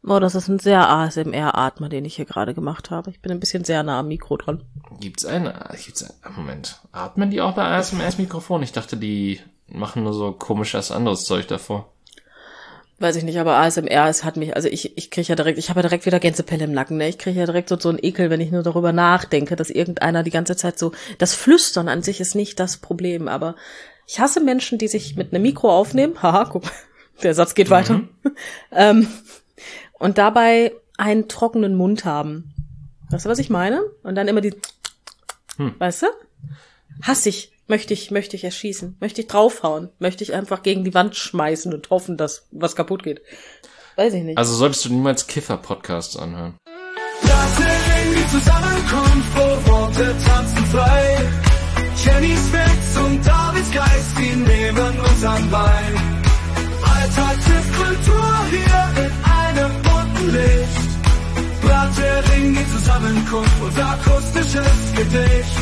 Oh, das ist ein sehr ASMR-Atmer, den ich hier gerade gemacht habe. Ich bin ein bisschen sehr nah am Mikro dran. Moment, atmen die auch bei ASMR-Mikrofon? Ich dachte, die machen nur so komisches anderes Zeug davor. Weiß ich nicht, aber ASMR, es hat mich, also ich kriege ja direkt, ich habe ja direkt wieder Gänsepelle im Nacken, ne? Ich kriege ja direkt so einen Ekel, wenn ich nur darüber nachdenke, dass irgendeiner die ganze Zeit so, das Flüstern an sich ist nicht das Problem, aber ich hasse Menschen, die sich mit einem Mikro aufnehmen, haha, guck, der Satz geht weiter, und dabei einen trockenen Mund haben. Weißt du, was ich meine? Und dann immer die, weißt du? Hasse ich. Möchte ich erschießen. Möchte ich draufhauen. Möchte ich einfach gegen die Wand schmeißen und hoffen, dass was kaputt geht. Weiß ich nicht. Also solltest du niemals Kiffer-Podcasts anhören. Das ist die Zusammenkunft, wo Worte tanzen frei. Jennys Witz und Davids Geist, die nehmen uns an Bein. Alltagskultur hier in einem bunten Licht. Brathering, die Zusammenkunft und akustisches Gedicht.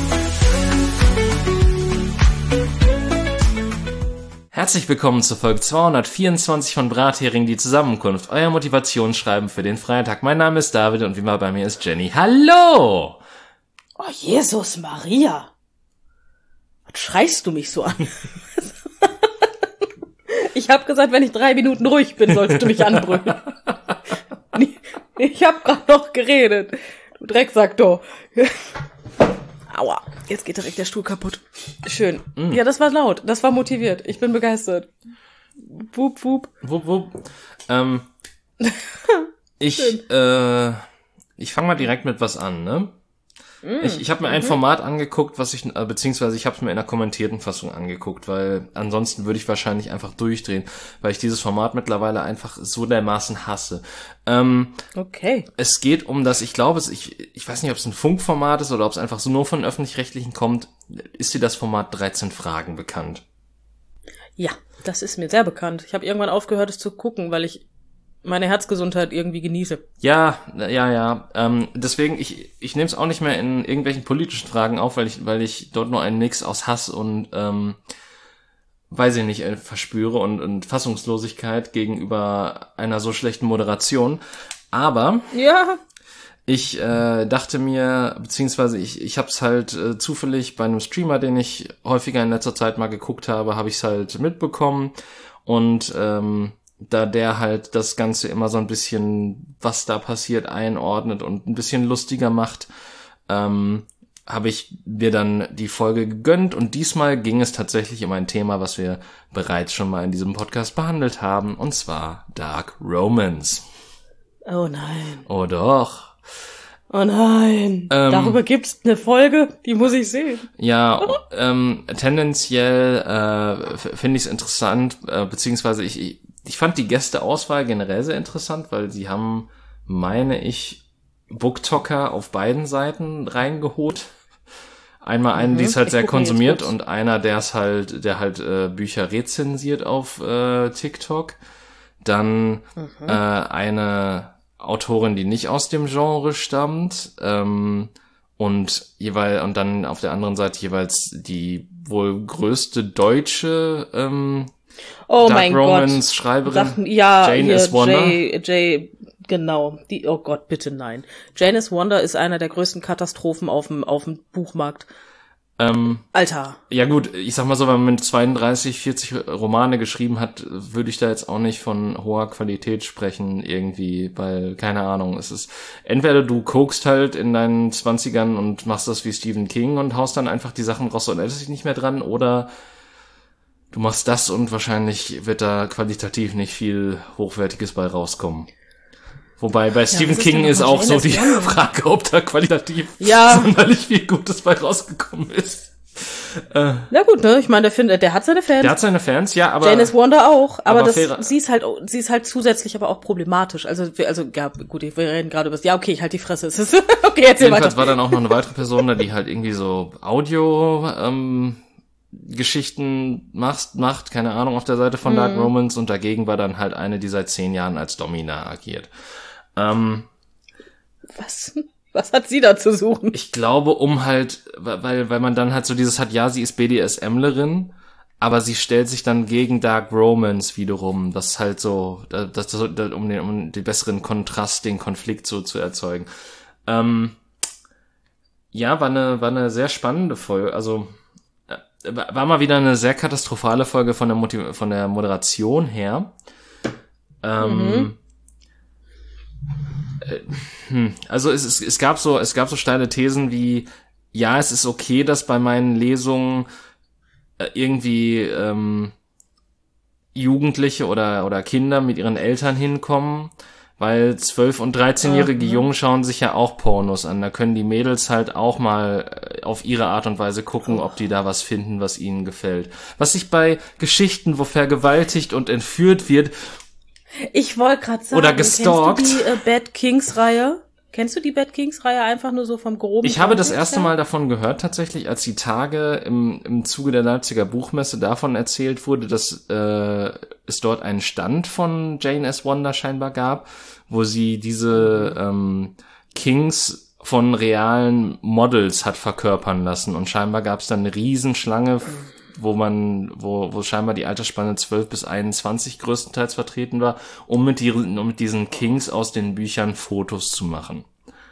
Herzlich willkommen zur Folge 224 von Brathering, die Zusammenkunft. Euer Motivationsschreiben für den Freitag. Mein Name ist David und wie immer bei mir ist Jenny. Hallo! Oh, Jesus Maria! Was schreist du mich so an? Ich habe gesagt, wenn ich 3 Minuten ruhig bin, sollst du mich anbrüllen. Ich habe gerade noch geredet. Du Drecksack, du. Aua, jetzt geht direkt der Stuhl kaputt. Schön. Ja, das war laut. Das war motiviert. Ich bin begeistert. Wup, wup. Wupp, wupp. Ich fange mal direkt mit was an, ne? Ich habe mir ein Format angeguckt, beziehungsweise ich habe es mir in einer kommentierten Fassung angeguckt, weil ansonsten würde ich wahrscheinlich einfach durchdrehen, weil ich dieses Format mittlerweile einfach so dermaßen hasse. Okay. Es geht um das, ich glaube, ich weiß nicht, ob es ein Funkformat ist oder ob es einfach so nur von Öffentlich-Rechtlichen kommt. Ist dir das Format 13 Fragen bekannt? Ja, das ist mir sehr bekannt. Ich habe irgendwann aufgehört, es zu gucken, weil ich meine Herzgesundheit irgendwie genieße. Ja. Deswegen, ich nehme es auch nicht mehr in irgendwelchen politischen Fragen auf, weil ich dort nur einen Mix aus Hass und, weiß ich nicht, verspüre und Fassungslosigkeit gegenüber einer so schlechten Moderation. Aber Ja. ich dachte mir, beziehungsweise ich habe es halt zufällig bei einem Streamer, den ich häufiger in letzter Zeit mal geguckt habe, habe ich es halt mitbekommen und da der halt das Ganze immer so ein bisschen, was da passiert, einordnet und ein bisschen lustiger macht, habe ich mir dann die Folge gegönnt und diesmal ging es tatsächlich um ein Thema, was wir bereits schon mal in diesem Podcast behandelt haben, und zwar Dark Romance. Oh nein. Oh doch. Oh nein. Darüber gibt's eine Folge, die muss ich sehen. Ja, tendenziell finde ich es interessant, beziehungsweise ich fand die Gästeauswahl generell sehr interessant, weil sie haben, meine ich, BookToker auf beiden Seiten reingeholt. Einmal einen, die es halt sehr konsumiert, und einer, der halt Bücher rezensiert auf TikTok. Dann eine Autorin, die nicht aus dem Genre stammt, und dann auf der anderen Seite jeweils die wohl größte deutsche Dark Romance Schreiberin, Jane S. Wonder. Genau. Oh Gott, bitte nein. Jane S. Wonder ist einer der größten Katastrophen auf dem Buchmarkt. Alter. Ja gut, ich sag mal so, wenn man mit 32, 40 Romane geschrieben hat, würde ich da jetzt auch nicht von hoher Qualität sprechen irgendwie, weil, keine Ahnung, es ist, entweder du kokst halt in deinen 20ern und machst das wie Stephen King und haust dann einfach die Sachen raus und erinnerst dich nicht mehr dran, oder du machst das und wahrscheinlich wird da qualitativ nicht viel Hochwertiges bei rauskommen. Wobei bei Stephen King ist auch so die Frage, ob da qualitativ sonderlich viel Gutes bei rausgekommen ist. Na gut, ne? Ich meine, der hat seine Fans. Der hat seine Fans, ja, aber Jane S. Wonder auch, aber sie ist halt zusätzlich aber auch problematisch. Also ja, gut, wir reden gerade über das. Ja, okay, ich halt die Fresse. Es ist okay, erzähl jedenfalls weiter. War dann auch noch eine weitere Person da, die halt irgendwie so Audio Geschichten macht, keine Ahnung, auf der Seite von Dark Romance, und dagegen war dann halt eine, die seit 10 Jahren als Domina agiert. Was hat sie da zu suchen? Ich glaube, weil man dann halt so dieses hat, ja, sie ist BDSMlerin, aber sie stellt sich dann gegen Dark Romance wiederum, das halt so, um den besseren Kontrast, den Konflikt so zu erzeugen. Ja, war eine sehr spannende Folge, also war mal wieder eine sehr katastrophale Folge von der Moderation her. Also es gab so steile Thesen wie, ja, es ist okay, dass bei meinen Lesungen irgendwie Jugendliche oder Kinder mit ihren Eltern hinkommen, weil 12- und 13-jährige Jungen schauen sich ja auch Pornos an. Da können die Mädels halt auch mal auf ihre Art und Weise gucken, ob die da was finden, was ihnen gefällt. Was sich bei Geschichten, wo vergewaltigt und entführt wird, ich wollte gerade sagen, oder gestalkt. Kennst du die Bad Kings-Reihe? Kennst du die Bad Kings-Reihe einfach nur so vom groben? Ich habe das erste Mal davon gehört, tatsächlich, als die Tage im Zuge der Leipziger Buchmesse davon erzählt wurde, dass es dort einen Stand von Jane S. Wonder scheinbar gab, wo sie diese Kings von realen Models hat verkörpern lassen. Und scheinbar gab es dann eine Riesenschlange, wo scheinbar die Altersspanne 12 bis 21 größtenteils vertreten war, um mit diesen Kings aus den Büchern Fotos zu machen.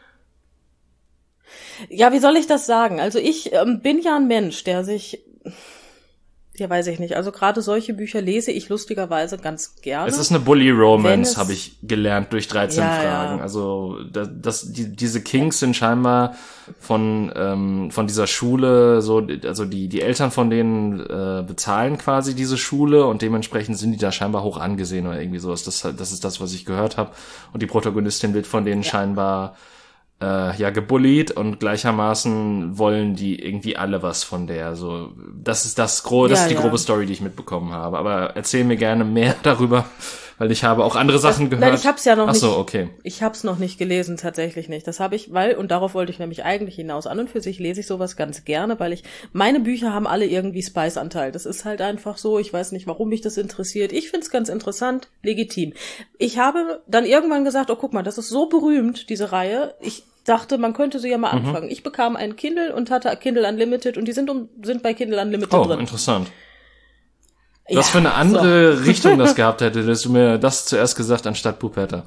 Ja, wie soll ich das sagen? Also ich bin ja ein Mensch, der sich, ja, weiß ich nicht, also gerade solche Bücher lese ich lustigerweise ganz gerne. Es ist eine Bully-Romance, habe ich gelernt durch 13 Fragen. Ja. Also diese Kings sind scheinbar von dieser Schule, so, also die Eltern von denen bezahlen quasi diese Schule und dementsprechend sind die da scheinbar hoch angesehen oder irgendwie sowas. Das ist das, was ich gehört habe. Und die Protagonistin wird von denen scheinbar gebullied und gleichermaßen wollen die irgendwie alle was von der. So, das ist die grobe Story, die ich mitbekommen habe. Aber erzähl mir gerne mehr darüber, weil ich habe auch andere Sachen gehört. Nein, ich hab's ja noch nicht. Ach so, okay. Ich hab's noch nicht gelesen, tatsächlich nicht. Das habe ich, und darauf wollte ich nämlich eigentlich hinaus. An und für sich lese ich sowas ganz gerne, weil meine Bücher haben alle irgendwie Spice-Anteil. Das ist halt einfach so. Ich weiß nicht, warum mich das interessiert. Ich find's ganz interessant, legitim. Ich habe dann irgendwann gesagt, oh, guck mal, das ist so berühmt, diese Reihe. Ich dachte, man könnte sie ja mal anfangen. Ich bekam ein Kindle und hatte Kindle Unlimited und die sind bei Kindle Unlimited drin. Oh, interessant. Was für eine andere Richtung das gehabt hätte, dass du mir das zuerst gesagt anstatt Puperta.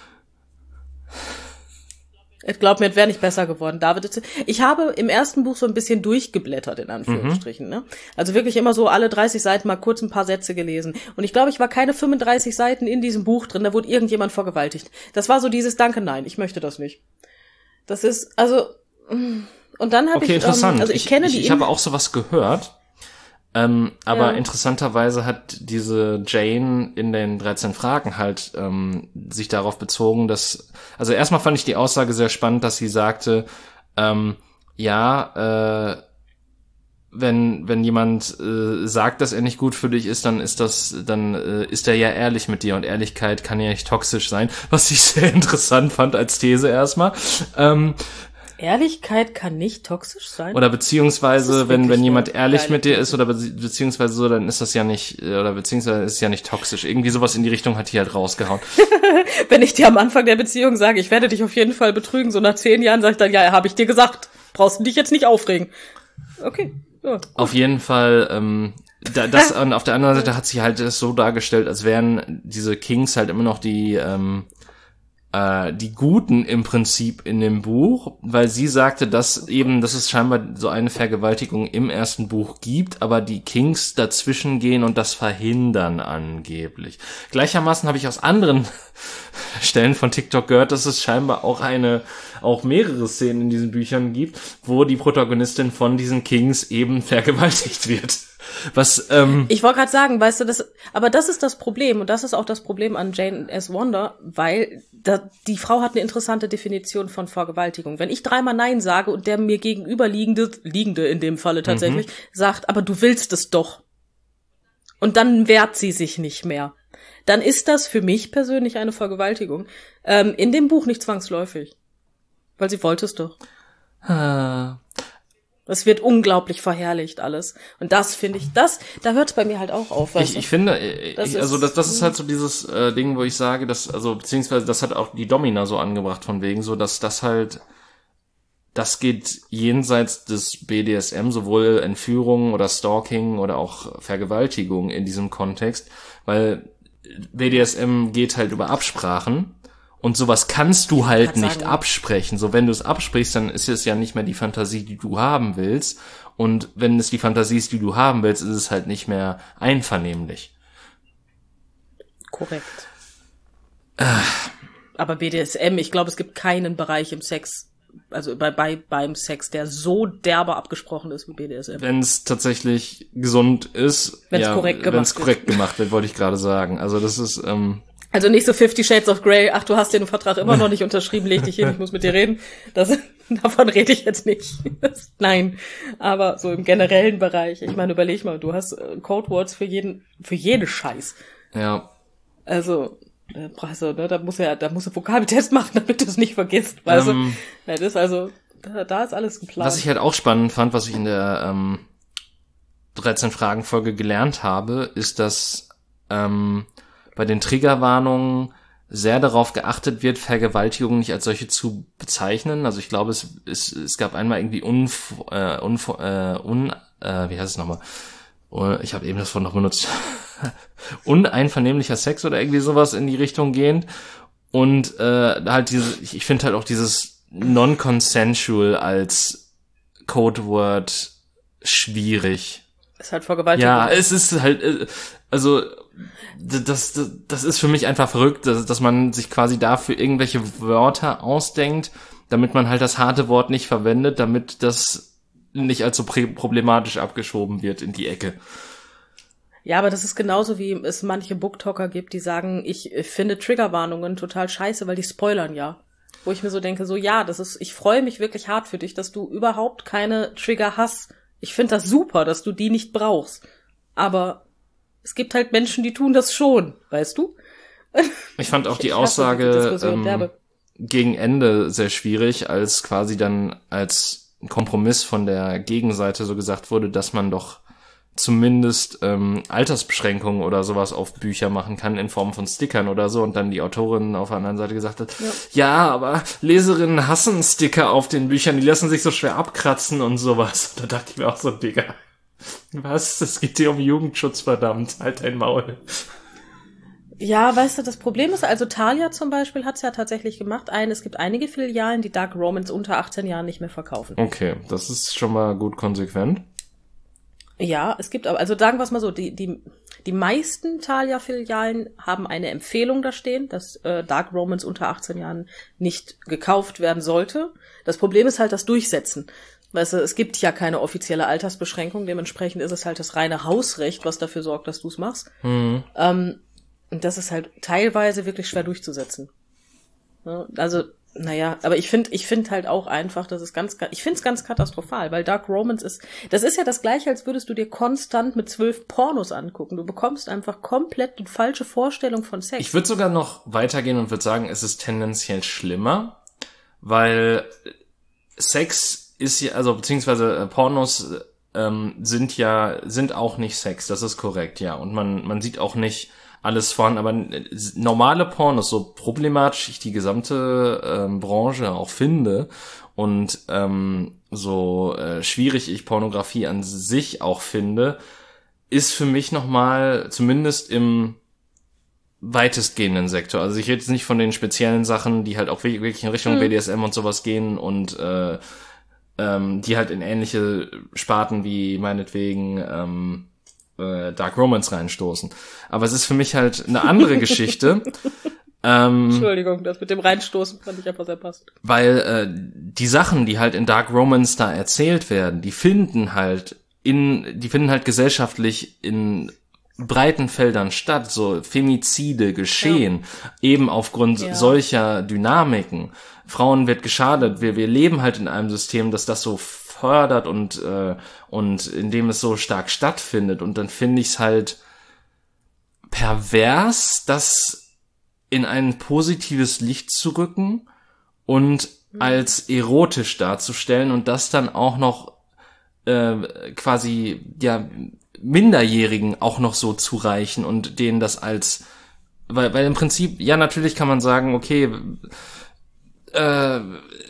Ich glaube mir, es wäre nicht besser geworden. David, ich habe im ersten Buch so ein bisschen durchgeblättert, in Anführungsstrichen. Ne? Also wirklich immer so alle 30 Seiten mal kurz ein paar Sätze gelesen. Und ich glaube, ich war keine 35 Seiten in diesem Buch drin, da wurde irgendjemand vergewaltigt. Das war so dieses Danke, nein, ich möchte das nicht. Das ist, also, und dann habe ich, interessant. Also ich kenne ich habe auch sowas gehört, aber interessanterweise hat diese Jane in den 13 Fragen halt sich darauf bezogen, dass, also erstmal fand ich die Aussage sehr spannend, dass sie sagte, wenn jemand sagt, dass er nicht gut für dich ist, dann ist er ja ehrlich mit dir und Ehrlichkeit kann ja nicht toxisch sein, was ich sehr interessant fand als These erstmal. Ehrlichkeit kann nicht toxisch sein? Oder beziehungsweise, wenn jemand ehrlich mit dir ist oder beziehungsweise so, dann ist das ja nicht, oder beziehungsweise ist es ja nicht toxisch. Irgendwie sowas in die Richtung hat die halt rausgehauen. Wenn ich dir am Anfang der Beziehung sage, ich werde dich auf jeden Fall betrügen, so nach 10 Jahren sage ich dann, ja, habe ich dir gesagt. Brauchst du dich jetzt nicht aufregen. Okay. Ja, auf jeden Fall, und auf der anderen Seite hat sie halt das so dargestellt, als wären diese Kings halt immer noch die Guten im Prinzip in dem Buch, weil sie sagte, dass es scheinbar so eine Vergewaltigung im ersten Buch gibt, aber die Kings dazwischen gehen und das verhindern angeblich. Gleichermaßen habe ich aus anderen Stellen von TikTok gehört, dass es scheinbar auch mehrere Szenen in diesen Büchern gibt, wo die Protagonistin von diesen Kings eben vergewaltigt wird. Was, ich wollte gerade sagen, weißt du, aber das ist das Problem und das ist auch das Problem an Jane S. Wonder, weil die Frau hat eine interessante Definition von Vergewaltigung. Wenn ich 3-mal Nein sage und der mir liegende in dem Falle tatsächlich, sagt, aber du willst es doch. Und dann wehrt sie sich nicht mehr. Dann ist das für mich persönlich eine Vergewaltigung. In dem Buch nicht zwangsläufig. Weil sie wollte es doch. Das wird unglaublich verherrlicht alles. Und das finde ich, da hört es bei mir halt auch auf. Ich finde, das ist halt so dieses Ding, wo ich sage, beziehungsweise das hat auch die Domina so angebracht von wegen, so dass das halt das geht jenseits des BDSM, sowohl Entführung oder Stalking oder auch Vergewaltigung in diesem Kontext, weil BDSM geht halt über Absprachen und sowas kannst du halt nicht absprechen. So, wenn du es absprichst, dann ist es ja nicht mehr die Fantasie, die du haben willst, und wenn es die Fantasie ist, die du haben willst, ist es halt nicht mehr einvernehmlich. Korrekt. Aber BDSM, ich glaube, es gibt keinen Bereich im Sex, also beim Sex, der so derbe abgesprochen ist wie BDSM. Wenn es tatsächlich gesund ist, wenn es korrekt gemacht wird, wollte ich gerade sagen. Also das ist also nicht so 50 Shades of Grey, ach, du hast den Vertrag immer noch nicht unterschrieben, leg dich hin, ich muss mit dir reden. Davon rede ich jetzt nicht. Nein, aber so im generellen Bereich, ich meine, überleg mal, du hast Codewords für jeden Scheiß. Ja. Also, ne, da musst du Vokabeltest machen, damit du es nicht vergisst. Weißt du? Ja, das also, da ist alles ein Plan. Was ich halt auch spannend fand, was ich in der 13-Fragen-Folge gelernt habe, ist, dass bei den Triggerwarnungen sehr darauf geachtet wird, Vergewaltigung nicht als solche zu bezeichnen. Also ich glaube, es gab einmal irgendwie wie heißt es nochmal? Ich habe eben das Wort noch benutzt. Uneinvernehmlicher Sex oder irgendwie sowas in die Richtung gehend. Und halt ich finde halt auch dieses Non-Consensual als Codeword schwierig. Ist halt Vergewaltigung. Ja, es ist halt, also das ist für mich einfach verrückt, dass man sich quasi dafür irgendwelche Wörter ausdenkt, damit man halt das harte Wort nicht verwendet, damit das nicht als so problematisch abgeschoben wird in die Ecke. Ja, aber das ist genauso, wie es manche Booktalker gibt, die sagen, ich finde Triggerwarnungen total scheiße, weil die spoilern ja. Wo ich mir so denke, so ja, ich freue mich wirklich hart für dich, dass du überhaupt keine Trigger hast. Ich finde das super, dass du die nicht brauchst. Aber es gibt halt Menschen, die tun das schon, weißt du? Ich fand auch die Aussage gegen Ende sehr schwierig, als quasi dann als Kompromiss von der Gegenseite so gesagt wurde, dass man doch zumindest Altersbeschränkungen oder sowas auf Bücher machen kann in Form von Stickern oder so, und dann die Autorin auf der anderen Seite gesagt hat, ja, aber Leserinnen hassen Sticker auf den Büchern, die lassen sich so schwer abkratzen und sowas. Da dachte ich mir auch so, Digga, was? Es geht hier um Jugendschutz, verdammt, halt dein Maul. Ja, weißt du, das Problem ist, also Thalia zum Beispiel hat's ja tatsächlich gemacht. Es gibt einige Filialen, die Dark Romance unter 18 Jahren nicht mehr verkaufen. Okay, das ist schon mal gut konsequent. Ja, es gibt aber, also sagen wir es mal so, die meisten Thalia-Filialen haben eine Empfehlung da stehen, dass Dark Romance unter 18 Jahren nicht gekauft werden sollte. Das Problem ist halt das Durchsetzen. Weißt du, es gibt ja keine offizielle Altersbeschränkung, dementsprechend ist es halt das reine Hausrecht, was dafür sorgt, dass du es machst. Mhm. Und das ist halt teilweise wirklich schwer durchzusetzen. Ja, also, naja, aber ich finde halt auch einfach, das ist ich finde es ganz katastrophal, weil Dark Romance das ist ja das Gleiche, als würdest du dir konstant mit 12 Pornos angucken. Du bekommst einfach komplett die falsche Vorstellung von Sex. Ich würde sogar noch weitergehen und würde sagen, es ist tendenziell schlimmer, weil Sex ist ja, also beziehungsweise Pornos sind auch nicht Sex, das ist korrekt, ja. Und man sieht auch nicht alles von, aber normale Pornos, so problematisch ich die gesamte Branche auch finde und so schwierig ich Pornografie an sich auch finde, ist für mich nochmal, zumindest im weitestgehenden Sektor, also ich rede jetzt nicht von den speziellen Sachen, die halt auch wirklich in Richtung BDSM und sowas gehen und die halt in ähnliche Sparten wie meinetwegen Dark Romance reinstoßen. Aber es ist für mich halt eine andere Geschichte. Entschuldigung, das mit dem Reinstoßen fand ich einfach sehr passend. Weil die Sachen, die halt in Dark Romance da erzählt werden, die finden halt gesellschaftlich in breiten Feldern statt, so Femizide geschehen, eben aufgrund solcher Dynamiken. Frauen wird geschadet, wir leben halt in einem System, das das so fördert und in dem es so stark stattfindet, und dann finde ich es halt pervers, das in ein positives Licht zu rücken und als erotisch darzustellen und das dann auch noch quasi ja Minderjährigen auch noch so zureichen und denen das als, weil im Prinzip, ja natürlich kann man sagen, okay,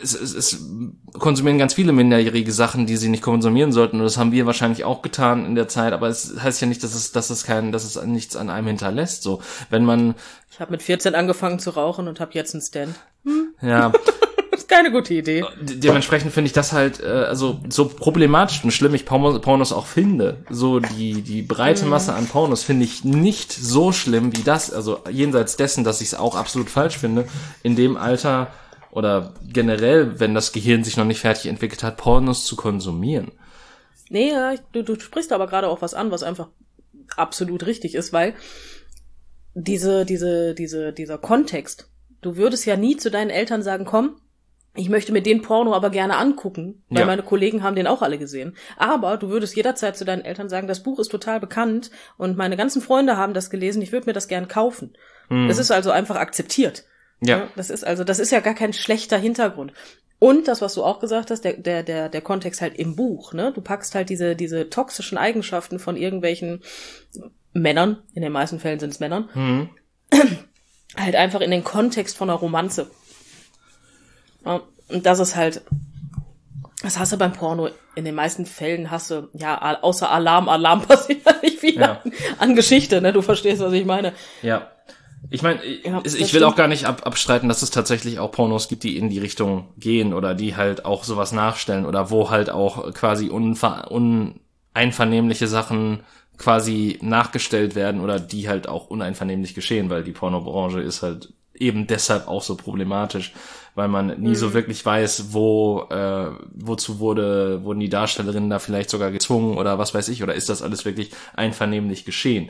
es konsumieren ganz viele Minderjährige Sachen, die sie nicht konsumieren sollten, und das haben wir wahrscheinlich auch getan in der Zeit, aber es heißt ja nicht, dass es nichts an einem hinterlässt, so. Wenn man... Ich habe mit 14 angefangen zu rauchen und habe jetzt einen Stand. Ja. Das ist keine gute Idee. Dementsprechend finde ich das halt, also so problematisch und schlimm ich Pornos auch finde, so die breite Masse an Pornos finde ich nicht so schlimm wie das, also jenseits dessen, dass ich es auch absolut falsch finde, in dem Alter oder generell, wenn das Gehirn sich noch nicht fertig entwickelt hat, Pornos zu konsumieren. Nee, ja, du sprichst aber gerade auch was an, was einfach absolut richtig ist, weil dieser Kontext, du würdest ja nie zu deinen Eltern sagen, komm, ich möchte mir den Porno aber gerne angucken, weil meine Kollegen haben den auch alle gesehen. Aber du würdest jederzeit zu deinen Eltern sagen, das Buch ist total bekannt und meine ganzen Freunde haben das gelesen, ich würde mir das gern kaufen. Das ist also einfach akzeptiert. Ja. Das ist ja gar kein schlechter Hintergrund. Und das, was du auch gesagt hast, der Kontext halt im Buch, ne? Du packst halt diese toxischen Eigenschaften von irgendwelchen Männern, in den meisten Fällen sind es Männern, halt einfach in den Kontext von einer Romanze. Ja, und das ist halt, das hast du beim Porno, in den meisten Fällen hast du, ja, außer Alarm passiert ja nicht viel an Geschichte, ne? Du verstehst, was ich meine. Ja. Ich meine, ich will auch gar nicht abstreiten, dass es tatsächlich auch Pornos gibt, die in die Richtung gehen oder die halt auch sowas nachstellen oder wo halt auch quasi uneinvernehmliche Sachen quasi nachgestellt werden oder die halt auch uneinvernehmlich geschehen, weil die Pornobranche ist halt eben deshalb auch so problematisch, weil man nie so wirklich weiß, wozu wurden die Darstellerinnen da vielleicht sogar gezwungen oder was weiß ich, oder ist das alles wirklich einvernehmlich geschehen.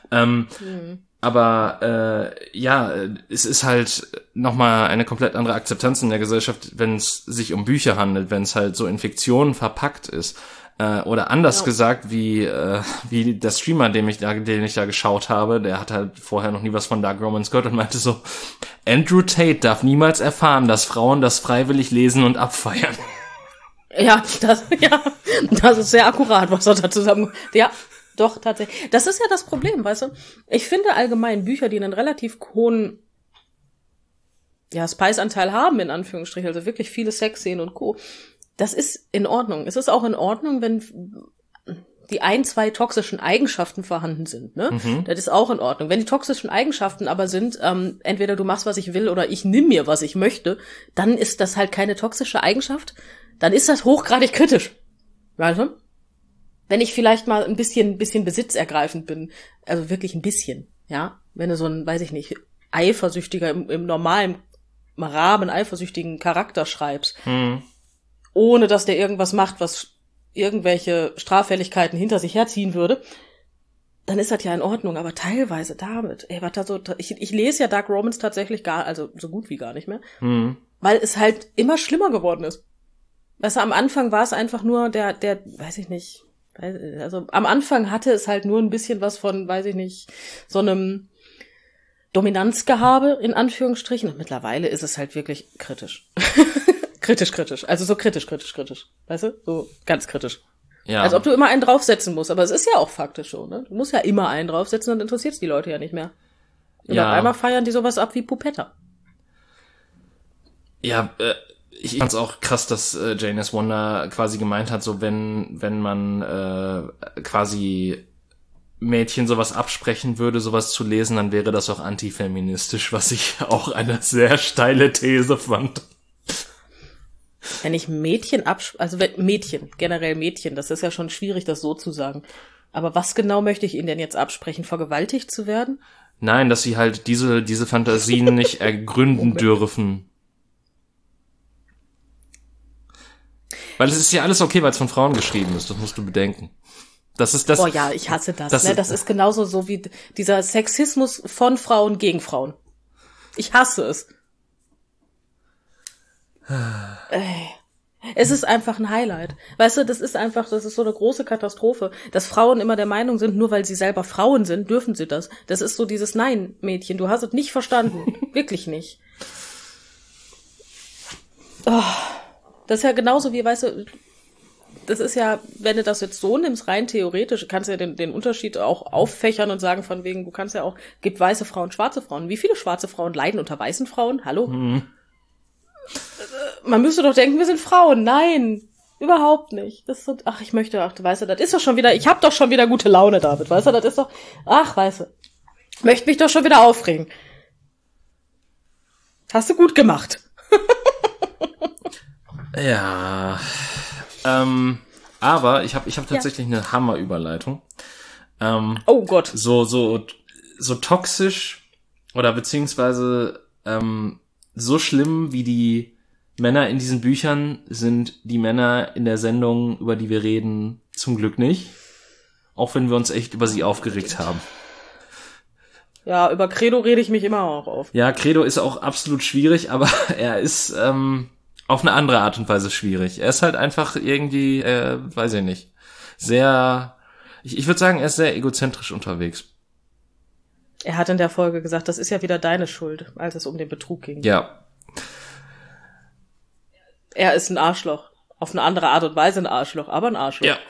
Aber es ist halt nochmal eine komplett andere Akzeptanz in der Gesellschaft, wenn es sich um Bücher handelt, wenn es halt so in Fiktion verpackt ist. Oder anders gesagt, wie der Streamer, den ich da geschaut habe, der hat halt vorher noch nie was von Dark Romance gehört und meinte so, Andrew Tate darf niemals erfahren, dass Frauen das freiwillig lesen und abfeiern. Ja, das ist sehr akkurat, was er da zusammen... Ja, doch, tatsächlich. Das ist ja das Problem, weißt du? Ich finde allgemein Bücher, die einen relativ hohen Spice-Anteil haben, in Anführungsstrichen, also wirklich viele Sexszenen und Co., das ist in Ordnung. Es ist auch in Ordnung, wenn die 2 toxischen Eigenschaften vorhanden sind, ne? Das ist auch in Ordnung. Wenn die toxischen Eigenschaften aber sind, entweder du machst, was ich will, oder ich nimm mir, was ich möchte, dann ist das halt keine toxische Eigenschaft. Dann ist das hochgradig kritisch. Weißt du? Wenn ich vielleicht mal ein bisschen besitzergreifend bin, also wirklich ein bisschen, ja? Wenn du so ein, weiß ich nicht, eifersüchtiger, im normalen Rahmen eifersüchtigen Charakter schreibst, ohne dass der irgendwas macht, was irgendwelche Straffälligkeiten hinter sich herziehen würde, dann ist das ja in Ordnung. Aber teilweise damit, ich lese ja Dark Romance tatsächlich so gut wie gar nicht mehr, weil es halt immer schlimmer geworden ist. Weißt du, am Anfang war es einfach nur der, weiß ich nicht, also am Anfang hatte es halt nur ein bisschen was von, weiß ich nicht, so einem Dominanzgehabe, in Anführungsstrichen, und mittlerweile ist es halt wirklich kritisch. Kritisch. Also so kritisch. Weißt du? So ganz kritisch. Ja. Als ob du immer einen draufsetzen musst. Aber es ist ja auch faktisch so, ne? Du musst ja immer einen draufsetzen, dann interessiert es die Leute ja nicht mehr. Und auf einmal feiern die sowas ab wie Pupetta. Ja, ich fand's auch krass, dass Jane S. Wonder quasi gemeint hat, so wenn man quasi Mädchen sowas absprechen würde, sowas zu lesen, dann wäre das auch antifeministisch, was ich auch eine sehr steile These fand. Wenn ich generell Mädchen, das ist ja schon schwierig, das so zu sagen. Aber was genau möchte ich ihnen denn jetzt absprechen? Vergewaltigt zu werden? Nein, dass sie halt diese Fantasien nicht ergründen dürfen. Weil es ist ja alles okay, weil es von Frauen geschrieben ist, das musst du bedenken. Das ist das. Oh ja, ich hasse das. Das ist genauso so wie dieser Sexismus von Frauen gegen Frauen. Ich hasse es. Es ist einfach ein Highlight. Weißt du, das ist so eine große Katastrophe, dass Frauen immer der Meinung sind, nur weil sie selber Frauen sind, dürfen sie das. Das ist so dieses Nein, Mädchen, du hast es nicht verstanden. Wirklich nicht. Oh, das ist ja genauso wie, weißt du, das ist ja, wenn du das jetzt so nimmst, rein theoretisch, kannst du ja den Unterschied auch auffächern und sagen von wegen, du kannst ja auch, gibt weiße Frauen, schwarze Frauen. Wie viele schwarze Frauen leiden unter weißen Frauen? Hallo? man müsste doch denken, wir sind Frauen. Nein, überhaupt nicht. Das ist so, weißt du, das ist doch schon wieder, ich hab doch schon wieder gute Laune, David, weißt du, das ist doch, weißt du, möchte mich doch schon wieder aufregen. Hast du gut gemacht. Ja, aber ich hab tatsächlich eine Hammerüberleitung. Oh Gott. So toxisch oder beziehungsweise so schlimm wie die Männer in diesen Büchern sind die Männer in der Sendung, über die wir reden, zum Glück nicht. Auch wenn wir uns echt über sie aufgeregt haben. Ja, über Credo rede ich mich immer auch auf. Ja, Credo ist auch absolut schwierig, aber er ist auf eine andere Art und Weise schwierig. Er ist halt einfach irgendwie, weiß ich nicht, sehr, ich würde sagen, er ist sehr egozentrisch unterwegs. Er hat in der Folge gesagt, das ist ja wieder deine Schuld, als es um den Betrug ging. Ja. Er ist ein Arschloch. Auf eine andere Art und Weise ein Arschloch, aber ein Arschloch. Ja.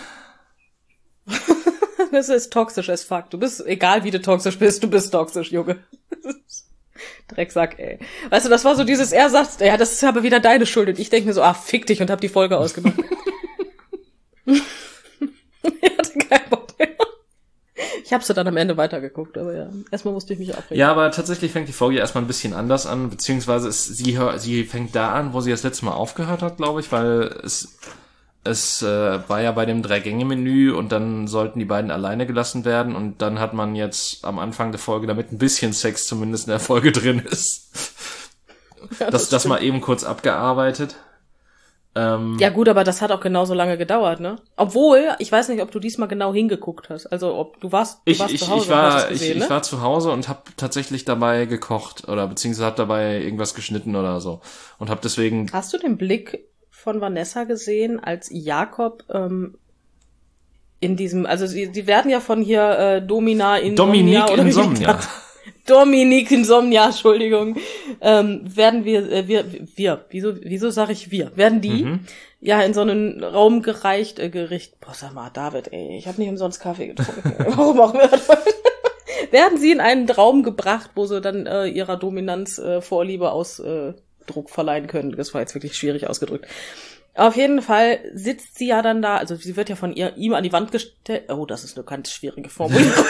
Das ist toxisch as fuck. Du bist, egal wie du toxisch bist, du bist toxisch, Junge. Drecksack, ey. Weißt du, das war so dieses, er sagt, ja, das ist aber wieder deine Schuld. Und ich denke mir so, fick dich und hab die Folge ausgemacht. Ich hatte keinen Bock mehr. Ich habe sie dann am Ende weitergeguckt, aber ja, erstmal musste ich mich aufregen. Ja, aber tatsächlich fängt die Folge erstmal ein bisschen anders an, beziehungsweise sie fängt da an, wo sie das letzte Mal aufgehört hat, glaube ich, weil es war ja bei dem 3-Gänge-Menü und dann sollten die beiden alleine gelassen werden und dann hat man jetzt am Anfang der Folge, damit ein bisschen Sex zumindest in der Folge drin ist, ja, das mal eben kurz abgearbeitet. Ja gut, aber das hat auch genauso lange gedauert, ne? Obwohl, ich weiß nicht, ob du diesmal genau hingeguckt hast. Also ob du warst zu Hause und hast es gesehen, ich war zu Hause und habe tatsächlich dabei gekocht oder beziehungsweise habe dabei irgendwas geschnitten oder so und habe deswegen. Hast du den Blick von Vanessa gesehen, als Jakob in diesem, also sie werden ja von hier Dominique Insomnia, Entschuldigung, werden wieso sage ich wir? Werden die ja in so einen Raum gerichtet, boah, sag mal, David, ey, ich habe nicht umsonst Kaffee getrunken. Warum auch immer. Werden sie in einen Raum gebracht, wo sie dann ihrer Dominanz Vorliebe Ausdruck verleihen können. Das war jetzt wirklich schwierig ausgedrückt. Auf jeden Fall sitzt sie ja dann da, also sie wird ja von ihm an die Wand gestellt. Oh, das ist eine ganz schwierige Formulierung.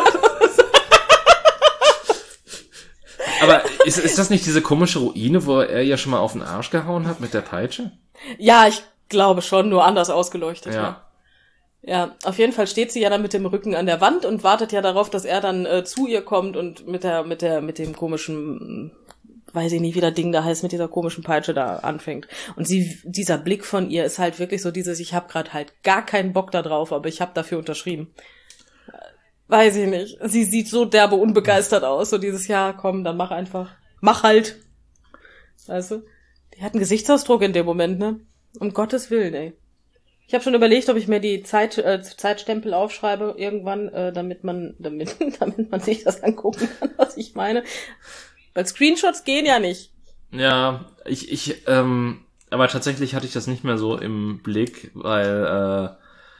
Aber ist das nicht diese komische Ruine, wo er ja schon mal auf den Arsch gehauen hat mit der Peitsche? Ja, ich glaube schon, nur anders ausgeleuchtet, ja. Ja, auf jeden Fall steht sie ja dann mit dem Rücken an der Wand und wartet ja darauf, dass er dann zu ihr kommt und mit dem komischen, weiß ich nicht, wie das Ding da heißt, mit dieser komischen Peitsche da anfängt. Und dieser Blick von ihr ist halt wirklich so dieses, ich habe gerade halt gar keinen Bock da drauf, aber ich habe dafür unterschrieben. Weiß ich nicht. Sie sieht so derbe unbegeistert aus, so dieses, ja, komm, dann mach einfach. Mach halt. Weißt du? Die hat einen Gesichtsausdruck in dem Moment, ne? Um Gottes Willen, ey. Ich habe schon überlegt, ob ich mir die Zeitstempel aufschreibe irgendwann, damit man sich das angucken kann, was ich meine. Weil Screenshots gehen ja nicht. Ja, aber tatsächlich hatte ich das nicht mehr so im Blick, weil,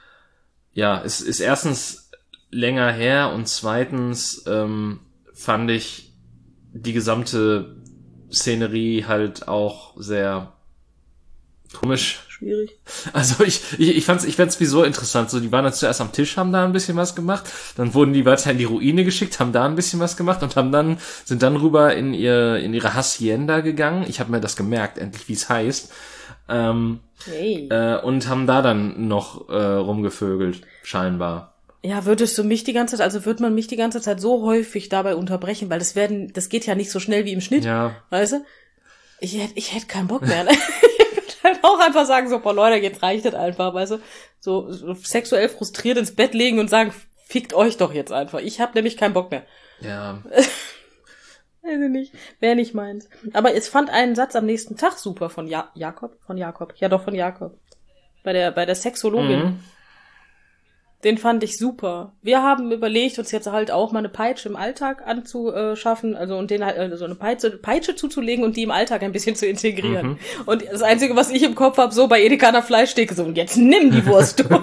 es ist erstens länger her und zweitens fand ich die gesamte Szenerie halt auch sehr komisch. Schwierig. Also ich fand's wieso interessant. So, die waren dann zuerst am Tisch, haben da ein bisschen was gemacht, dann wurden die weiter in die Ruine geschickt, haben da ein bisschen was gemacht und sind dann rüber in ihre Hacienda gegangen. Ich habe mir das gemerkt, endlich wie es heißt. Und haben da dann noch rumgevögelt, scheinbar. Ja, wird man mich die ganze Zeit so häufig dabei unterbrechen, weil das geht ja nicht so schnell wie im Schnitt, ja. Weißt du? Ich hätte keinen Bock mehr, ne? Ich würde halt auch einfach sagen, so, boah, Leute, jetzt reicht das einfach, weißt du? So sexuell frustriert ins Bett legen und sagen, fickt euch doch jetzt einfach. Ich hab nämlich keinen Bock mehr. Ja. Weiß ich nicht. Wäre nicht meins. Aber es fand einen Satz am nächsten Tag super von Jakob. Ja, doch, von Jakob. Bei der Sexologin. Mhm. Den fand ich super. Wir haben überlegt, uns jetzt halt auch mal eine Peitsche im Alltag anzuschaffen, also und den halt so eine Peitsche zuzulegen und die im Alltag ein bisschen zu integrieren. Mhm. Und das Einzige, was ich im Kopf habe, so bei Edeka nach Fleischtheke, so, und jetzt nimm die Wurst, du.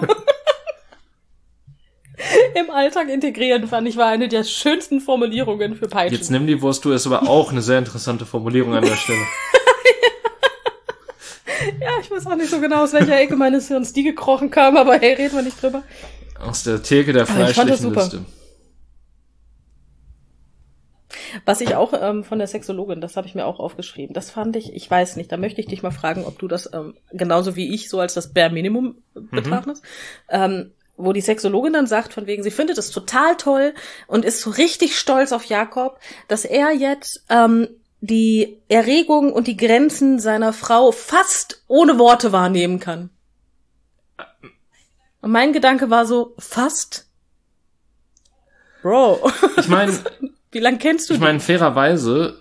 Im Alltag integrieren, fand ich, war eine der schönsten Formulierungen für Peitschen. Jetzt nimm die Wurst, du, ist aber auch eine sehr interessante Formulierung an der Stelle. Ja, ich weiß auch nicht so genau, aus welcher Ecke meines Hirns die gekrochen kam, aber hey, reden wir nicht drüber. Aus der Theke der fleischlichen Liste. Was ich auch von der Sexologin, das habe ich mir auch aufgeschrieben, das fand ich weiß nicht, da möchte ich dich mal fragen, ob du das genauso wie ich so als das Bare Minimum betrachtest, wo die Sexologin dann sagt, von wegen, sie findet es total toll und ist so richtig stolz auf Jakob, dass er jetzt die Erregung und die Grenzen seiner Frau fast ohne Worte wahrnehmen kann. Und mein Gedanke war so, fast? Bro. Ich meine, wie lange kennst du Ich meine, fairerweise,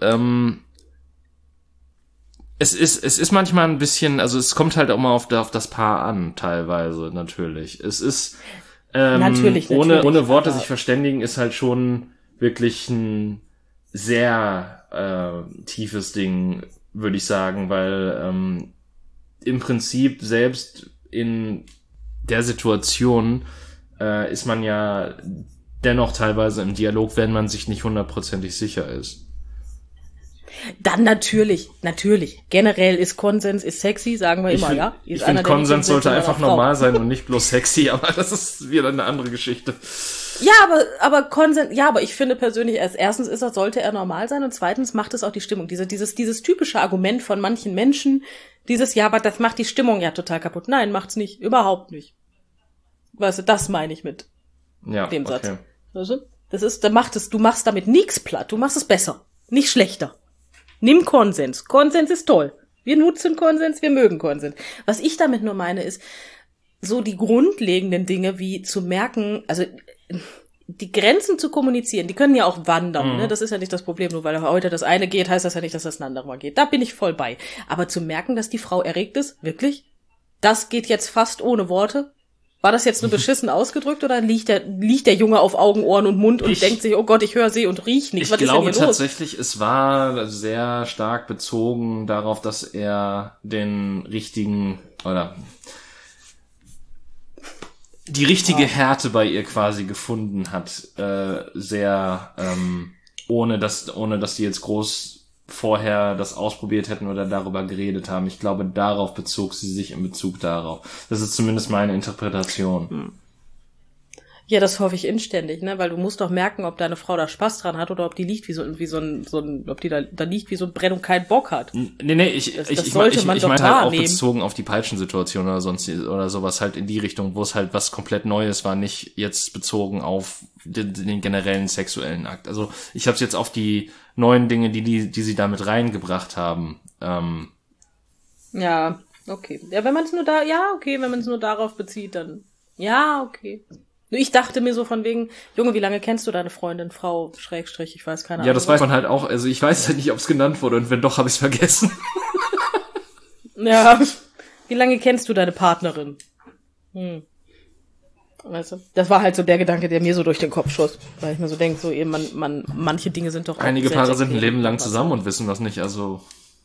es ist manchmal ein bisschen, also es kommt halt auch mal auf das Paar an, teilweise, natürlich. Es ist, natürlich, ohne Worte sich verständigen, ist halt schon wirklich ein sehr tiefes Ding, würde ich sagen, weil im Prinzip selbst in der Situation ist man ja dennoch teilweise im Dialog, wenn man sich nicht 100% sicher ist. Dann natürlich. Generell ist Konsens, ist sexy, sagen wir immer, ja. Ich finde, Konsens sollte einfach normal sein und nicht bloß sexy, aber das ist wieder eine andere Geschichte. Ja, aber Konsens, ja, aber ich finde persönlich, erstens sollte er normal sein und zweitens macht es auch die Stimmung. Dieses typische Argument von manchen Menschen, ja, aber das macht die Stimmung ja total kaputt. Nein, macht's nicht, überhaupt nicht. Weißt du, das meine ich mit dem Satz. Weißt du? Du machst damit nichts platt, du machst es besser, nicht schlechter. Nimm Konsens. Konsens ist toll. Wir nutzen Konsens, wir mögen Konsens. Was ich damit nur meine ist, so die grundlegenden Dinge wie zu merken, also die Grenzen zu kommunizieren, die können ja auch wandern, ne? Das ist ja nicht das Problem, nur weil heute das eine geht, heißt das ja nicht, dass das andere mal geht. Da bin ich voll bei. Aber zu merken, dass die Frau erregt ist, wirklich, das geht jetzt fast ohne Worte. War das jetzt nur beschissen ausgedrückt oder liegt der Junge auf Augen, Ohren und Mund und denkt sich, oh Gott, ich höre, sehe und riech nichts? Ich glaube tatsächlich, es war sehr stark bezogen darauf, dass er den richtigen oder die richtige Härte bei ihr quasi gefunden hat, sehr ohne dass die jetzt groß vorher das ausprobiert hätten oder darüber geredet haben. Ich glaube, darauf bezog sie sich in Bezug darauf. Das ist zumindest meine Interpretation. Ja, das hoffe ich inständig, ne, weil du musst doch merken, ob deine Frau da Spaß dran hat oder ob die liegt ob die da liegt wie so ein Brett und keinen Bock hat. Nee, ich meine halt auch bezogen auf die Peitschensituation oder sonst oder sowas halt in die Richtung, wo es halt was komplett Neues war, nicht jetzt bezogen auf den generellen sexuellen Akt. Also ich habe es jetzt auf die neuen Dinge, die sie damit reingebracht haben. Ja, okay. Ja, wenn man es nur darauf bezieht, dann ja, okay. Ich dachte mir so von wegen, Junge, wie lange kennst du deine Freundin, Frau, Schrägstrich, ich weiß keine Ahnung. Ja, das weiß man halt auch, also ich weiß ja nicht, ob es genannt wurde und wenn doch, habe ich es vergessen. Ja, wie lange kennst du deine Partnerin? Weißt du, das war halt so der Gedanke, der mir so durch den Kopf schoss, weil ich mir so denke, so eben, manche Dinge sind doch auch einige Paare sind ein Leben lang zusammen und wissen das nicht, also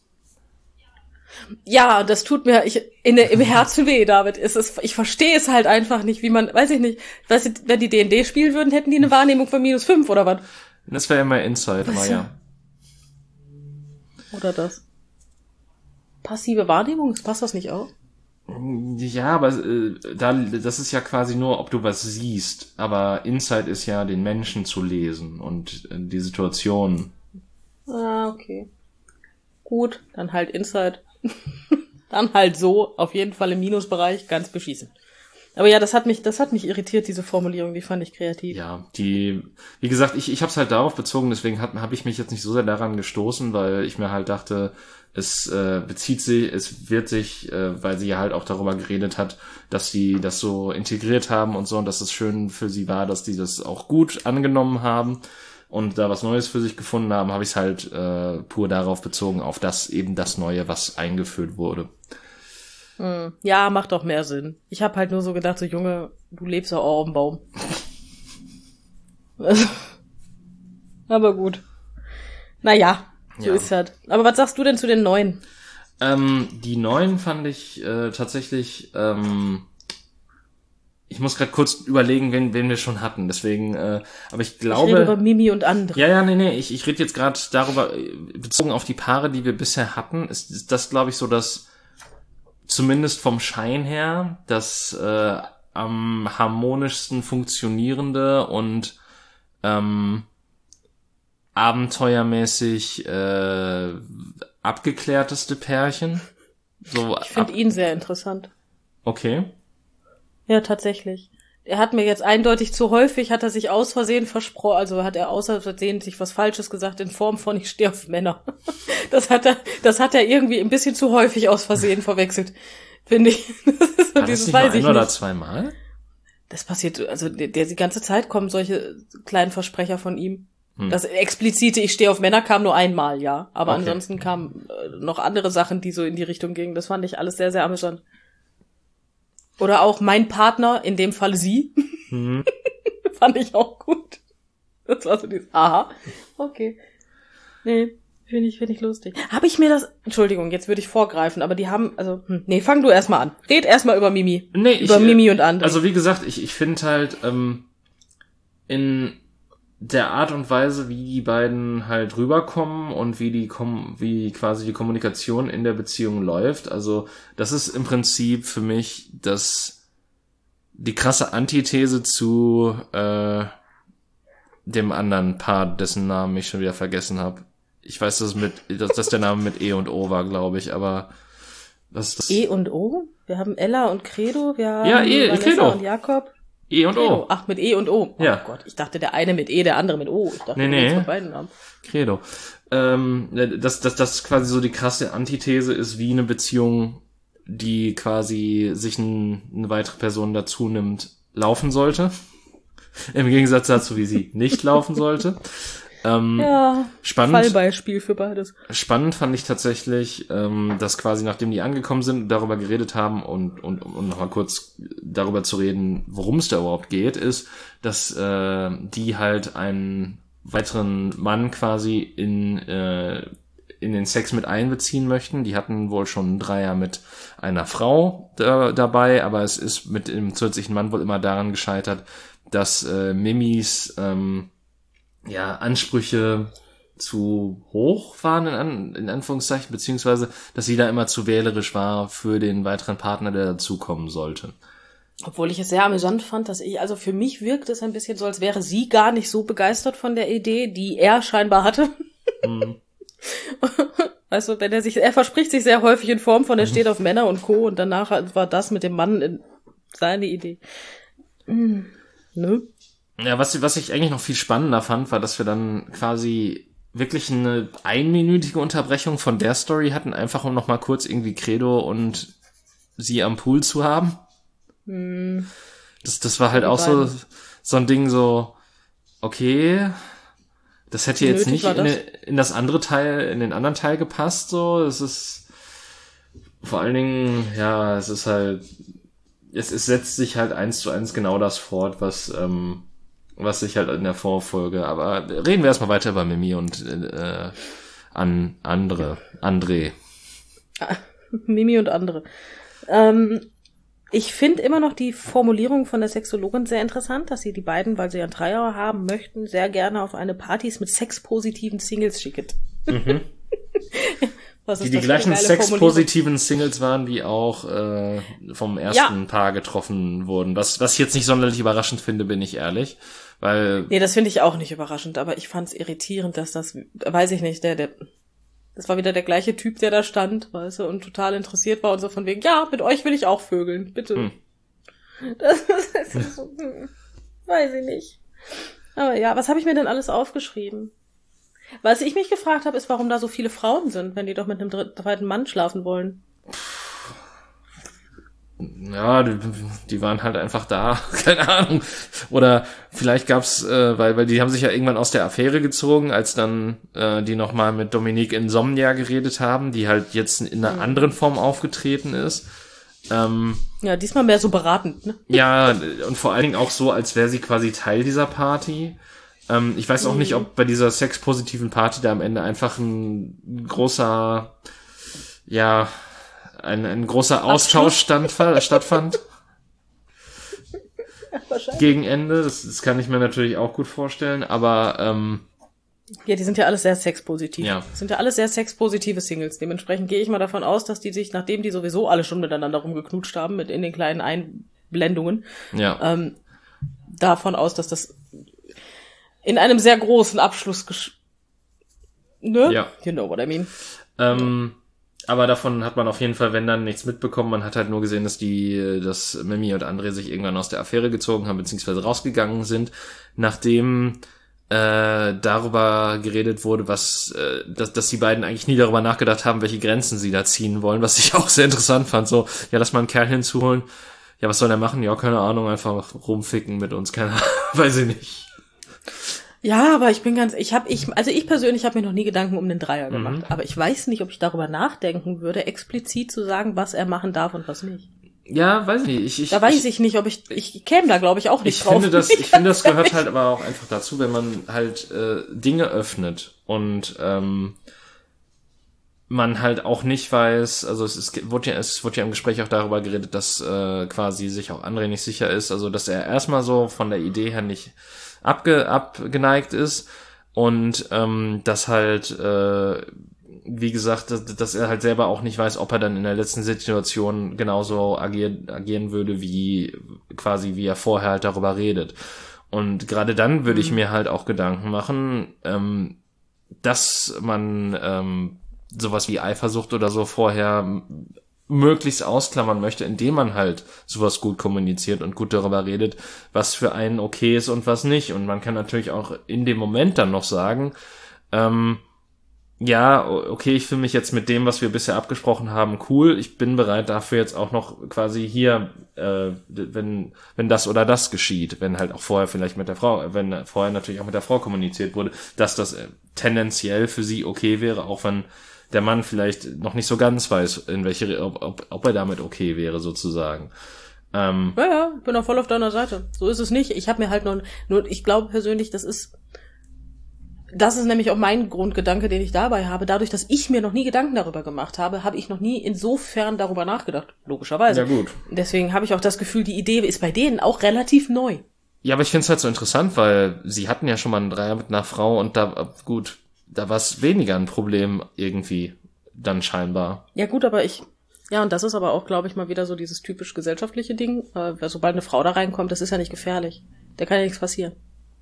ja, das tut mir im Herzen weh, David. Ich verstehe es halt einfach nicht, wie man, weiß ich nicht, wenn die D&D spielen würden, hätten die eine Wahrnehmung von -5 oder was? Das wäre immer Insight, Maya. Oder das. Passive Wahrnehmung, passt das nicht auch? Ja, aber das ist ja quasi nur, ob du was siehst. Aber Insight ist ja, den Menschen zu lesen und die Situation. Ah, okay. Gut, dann halt Insight. Dann halt so, auf jeden Fall im Minusbereich, ganz beschießen. Aber ja, das hat mich irritiert, diese Formulierung, die fand ich kreativ. Ja, wie gesagt, ich hab's halt darauf bezogen, deswegen hab ich mich jetzt nicht so sehr daran gestoßen, weil ich mir halt dachte, es wird sich, weil sie ja halt auch darüber geredet hat, dass sie das so integriert haben und so, und dass es schön für sie war, dass die das auch gut angenommen haben und da was Neues für sich gefunden haben, habe ich es halt pur darauf bezogen, auf das Neue, was eingeführt wurde. Ja, macht doch mehr Sinn. Ich habe halt nur so gedacht, so Junge, du lebst ja auch auf dem Baum. Aber gut. Naja, so ist halt. Aber was sagst du denn zu den Neuen? Die Neuen fand ich tatsächlich, ich muss gerade kurz überlegen, wen wir schon hatten, deswegen, aber ich glaube... Ich rede über Mimi und andere. Ja, nee, ich rede jetzt gerade darüber, bezogen auf die Paare, die wir bisher hatten, ist das, glaube ich, so das zumindest vom Schein her das am harmonischsten funktionierende und abenteuermäßig abgeklärteste Pärchen. So Ich finde ihn sehr interessant. Okay. Ja, tatsächlich. Er hat mir jetzt eindeutig zu häufig, hat er sich aus Versehen versprochen, also hat er außer Versehen sich was Falsches gesagt in Form von ich stehe auf Männer. Das hat er irgendwie ein bisschen zu häufig aus Versehen verwechselt, finde ich. War das nicht nur ein oder zweimal? Das passiert, also die ganze Zeit kommen solche kleinen Versprecher von ihm. Das explizite ich stehe auf Männer kam nur einmal, ja. Aber Okay. ansonsten kamen noch andere Sachen, die so in die Richtung gingen. Das fand ich alles sehr, sehr amüsant. Oder auch mein Partner, in dem Fall sie. Fand ich auch gut. Das war so dieses, aha, okay. Nee, finde ich lustig. Habe ich mir das, Entschuldigung, jetzt würde ich vorgreifen, aber die haben, also, nee, fang du erstmal an. Red erstmal über Mimi. Nee, über Mimi und andere. Also wie gesagt, ich finde halt in der Art und Weise, wie die beiden halt rüberkommen und wie quasi die Kommunikation in der Beziehung läuft, also das ist im Prinzip für mich die krasse Antithese zu dem anderen Paar, dessen Namen ich schon wieder vergessen habe. Ich weiß, dass der Name mit E und O war, glaube ich, aber was ist das? E und O? Wir haben Ella und Credo, wir haben Ja, Vanessa Credo. und Jakob. E und Credo. O. Ach, mit E und O. Oh Ja. Gott, ich dachte, der eine mit E, der andere mit O. Ich dachte, Nee. wir von beiden haben. Credo. Das quasi so die krasse Antithese ist, wie eine Beziehung, die quasi sich eine weitere Person dazu nimmt, laufen sollte. Im Gegensatz dazu, wie sie nicht laufen sollte. Ja, Spannend. Fallbeispiel für beides. Spannend fand ich tatsächlich, dass quasi nachdem die angekommen sind, darüber geredet haben und nochmal kurz darüber zu reden, worum es da überhaupt geht, ist, dass die halt einen weiteren Mann quasi in den Sex mit einbeziehen möchten. Die hatten wohl schon einen Dreier mit einer Frau dabei, aber es ist mit dem zusätzlichen Mann wohl immer daran gescheitert, dass Mimis Ansprüche zu hoch waren, in Anführungszeichen, beziehungsweise, dass sie da immer zu wählerisch war für den weiteren Partner, der dazukommen sollte. Obwohl ich es sehr amüsant fand, also für mich wirkt es ein bisschen so, als wäre sie gar nicht so begeistert von der Idee, die er scheinbar hatte. Weißt du, er verspricht sich sehr häufig in Form von, er steht auf Männer und Co. und danach war das mit dem Mann seine Idee. Ne? Ja, was ich eigentlich noch viel spannender fand, war, dass wir dann quasi wirklich eine einminütige Unterbrechung von der Story hatten, einfach um nochmal kurz irgendwie Credo und sie am Pool zu haben. Das war halt auch so ein Ding so, okay, das hätte jetzt nicht in das andere Teil, in den anderen Teil gepasst, so. Es ist vor allen Dingen, ja, es ist halt, es setzt sich halt 1:1 genau das fort, was sich halt in der Vorfolge, aber reden wir erstmal weiter über Mimi und André. Mimi und andere. Ich finde immer noch die Formulierung von der Sexologin sehr interessant, dass sie die beiden, weil sie einen Dreier haben möchten, sehr gerne auf eine Partys mit sexpositiven Singles schickt. Die gleichen sexpositiven Singles waren, die auch vom ersten Paar getroffen wurden. Was ich jetzt nicht sonderlich überraschend finde, bin ich ehrlich. Weil nee, das finde ich auch nicht überraschend, aber ich fand es irritierend, dass das, weiß ich nicht, das war wieder der gleiche Typ, der da stand, weißt du, und total interessiert war und so von wegen, ja, mit euch will ich auch vögeln, bitte. Das ist so, weiß ich nicht. Aber ja, was habe ich mir denn alles aufgeschrieben? Was ich mich gefragt habe, ist, warum da so viele Frauen sind, wenn die doch mit einem zweiten Mann schlafen wollen. Ja, die waren halt einfach da, keine Ahnung. Oder vielleicht gab's, weil die haben sich ja irgendwann aus der Affäre gezogen, als dann die nochmal mit Dominique Insomnia geredet haben, die halt jetzt in einer anderen Form aufgetreten ist. Ja, diesmal mehr so beratend, ne? Ja, und vor allen Dingen auch so, als wäre sie quasi Teil dieser Party. Ich weiß auch nicht, ob bei dieser sexpositiven Party da am Ende einfach ein großer, ja, ein großer Austausch stattfand. Ja, wahrscheinlich. Gegen Ende. Das kann ich mir natürlich auch gut vorstellen, aber Ja, die sind ja alles sehr sexpositiv. Ja. Das sind ja alles sehr sexpositive Singles. Dementsprechend gehe ich mal davon aus, dass die sich, nachdem die sowieso alle schon miteinander rumgeknutscht haben, mit in den kleinen Einblendungen, davon aus, dass das in einem sehr großen Abschluss ne? Ja. You know what I mean. Aber davon hat man auf jeden Fall, wenn dann, nichts mitbekommen. Man hat halt nur gesehen, dass Mimi und André sich irgendwann aus der Affäre gezogen haben, beziehungsweise rausgegangen sind, nachdem darüber geredet wurde, dass die beiden eigentlich nie darüber nachgedacht haben, welche Grenzen sie da ziehen wollen, was ich auch sehr interessant fand. So, ja, lass mal einen Kerl hinzuholen. Ja, was soll der machen? Ja, keine Ahnung, einfach rumficken mit uns, keine Ahnung, weiß ich nicht. Ja, aber ich persönlich habe mir noch nie Gedanken um den Dreier gemacht. Aber ich weiß nicht, ob ich darüber nachdenken würde, explizit zu sagen, was er machen darf und was nicht. Ja, weiß ich nicht. Weiß ich nicht, ob ich käme da, glaube ich, auch nicht drauf. Ich finde, das gehört halt aber auch einfach dazu, wenn man halt Dinge öffnet und man halt auch nicht weiß, also es wurde ja im Gespräch auch darüber geredet, dass quasi sich auch André nicht sicher ist, also dass er erstmal so von der Idee her nicht abgeneigt ist und dass halt wie gesagt, dass er halt selber auch nicht weiß, ob er dann in der letzten Situation genauso agieren würde, wie er vorher halt darüber redet. Und gerade dann würde ich mir halt auch Gedanken machen, dass man sowas wie Eifersucht oder so vorher möglichst ausklammern möchte, indem man halt sowas gut kommuniziert und gut darüber redet, was für einen okay ist und was nicht. Und man kann natürlich auch in dem Moment dann noch sagen, ja, okay, ich fühle mich jetzt mit dem, was wir bisher abgesprochen haben, cool. Ich bin bereit dafür jetzt auch noch quasi hier, wenn das oder das geschieht, wenn halt auch vorher vielleicht wenn vorher natürlich auch mit der Frau kommuniziert wurde, dass das tendenziell für sie okay wäre, auch wenn der Mann vielleicht noch nicht so ganz weiß, ob er damit okay wäre, sozusagen. Ja, ich bin auch voll auf deiner Seite. So ist es nicht. Ich habe mir halt nur, ich glaube persönlich, das ist nämlich auch mein Grundgedanke, den ich dabei habe. Dadurch, dass ich mir noch nie Gedanken darüber gemacht habe, habe ich noch nie insofern darüber nachgedacht. Logischerweise. Ja, gut. Deswegen habe ich auch das Gefühl, die Idee ist bei denen auch relativ neu. Ja, aber ich finde es halt so interessant, weil sie hatten ja schon mal einen Dreier mit einer Frau und da war es weniger ein Problem irgendwie dann scheinbar. Ja gut, aber und das ist aber auch, glaube ich, mal wieder so dieses typisch gesellschaftliche Ding. Sobald eine Frau da reinkommt, das ist ja nicht gefährlich. Da kann ja nichts passieren.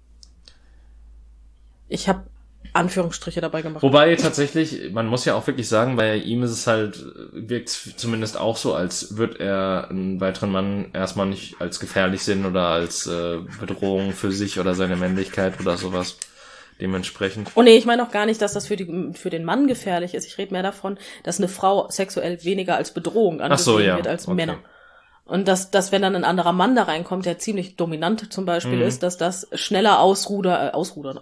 Ich habe Anführungsstriche dabei gemacht. Wobei tatsächlich, man muss ja auch wirklich sagen, bei ihm ist es halt, wirkt zumindest auch so, als würde er einen weiteren Mann erstmal nicht als gefährlich sehen oder als Bedrohung für sich oder seine Männlichkeit oder sowas. Dementsprechend. Oh nee, ich meine auch gar nicht, dass das für den Mann gefährlich ist. Ich rede mehr davon, dass eine Frau sexuell weniger als Bedrohung angesehen wird als Männer. Und dass wenn dann ein anderer Mann da reinkommt, der ziemlich dominant zum Beispiel ist, dass das schneller aus dem Ruder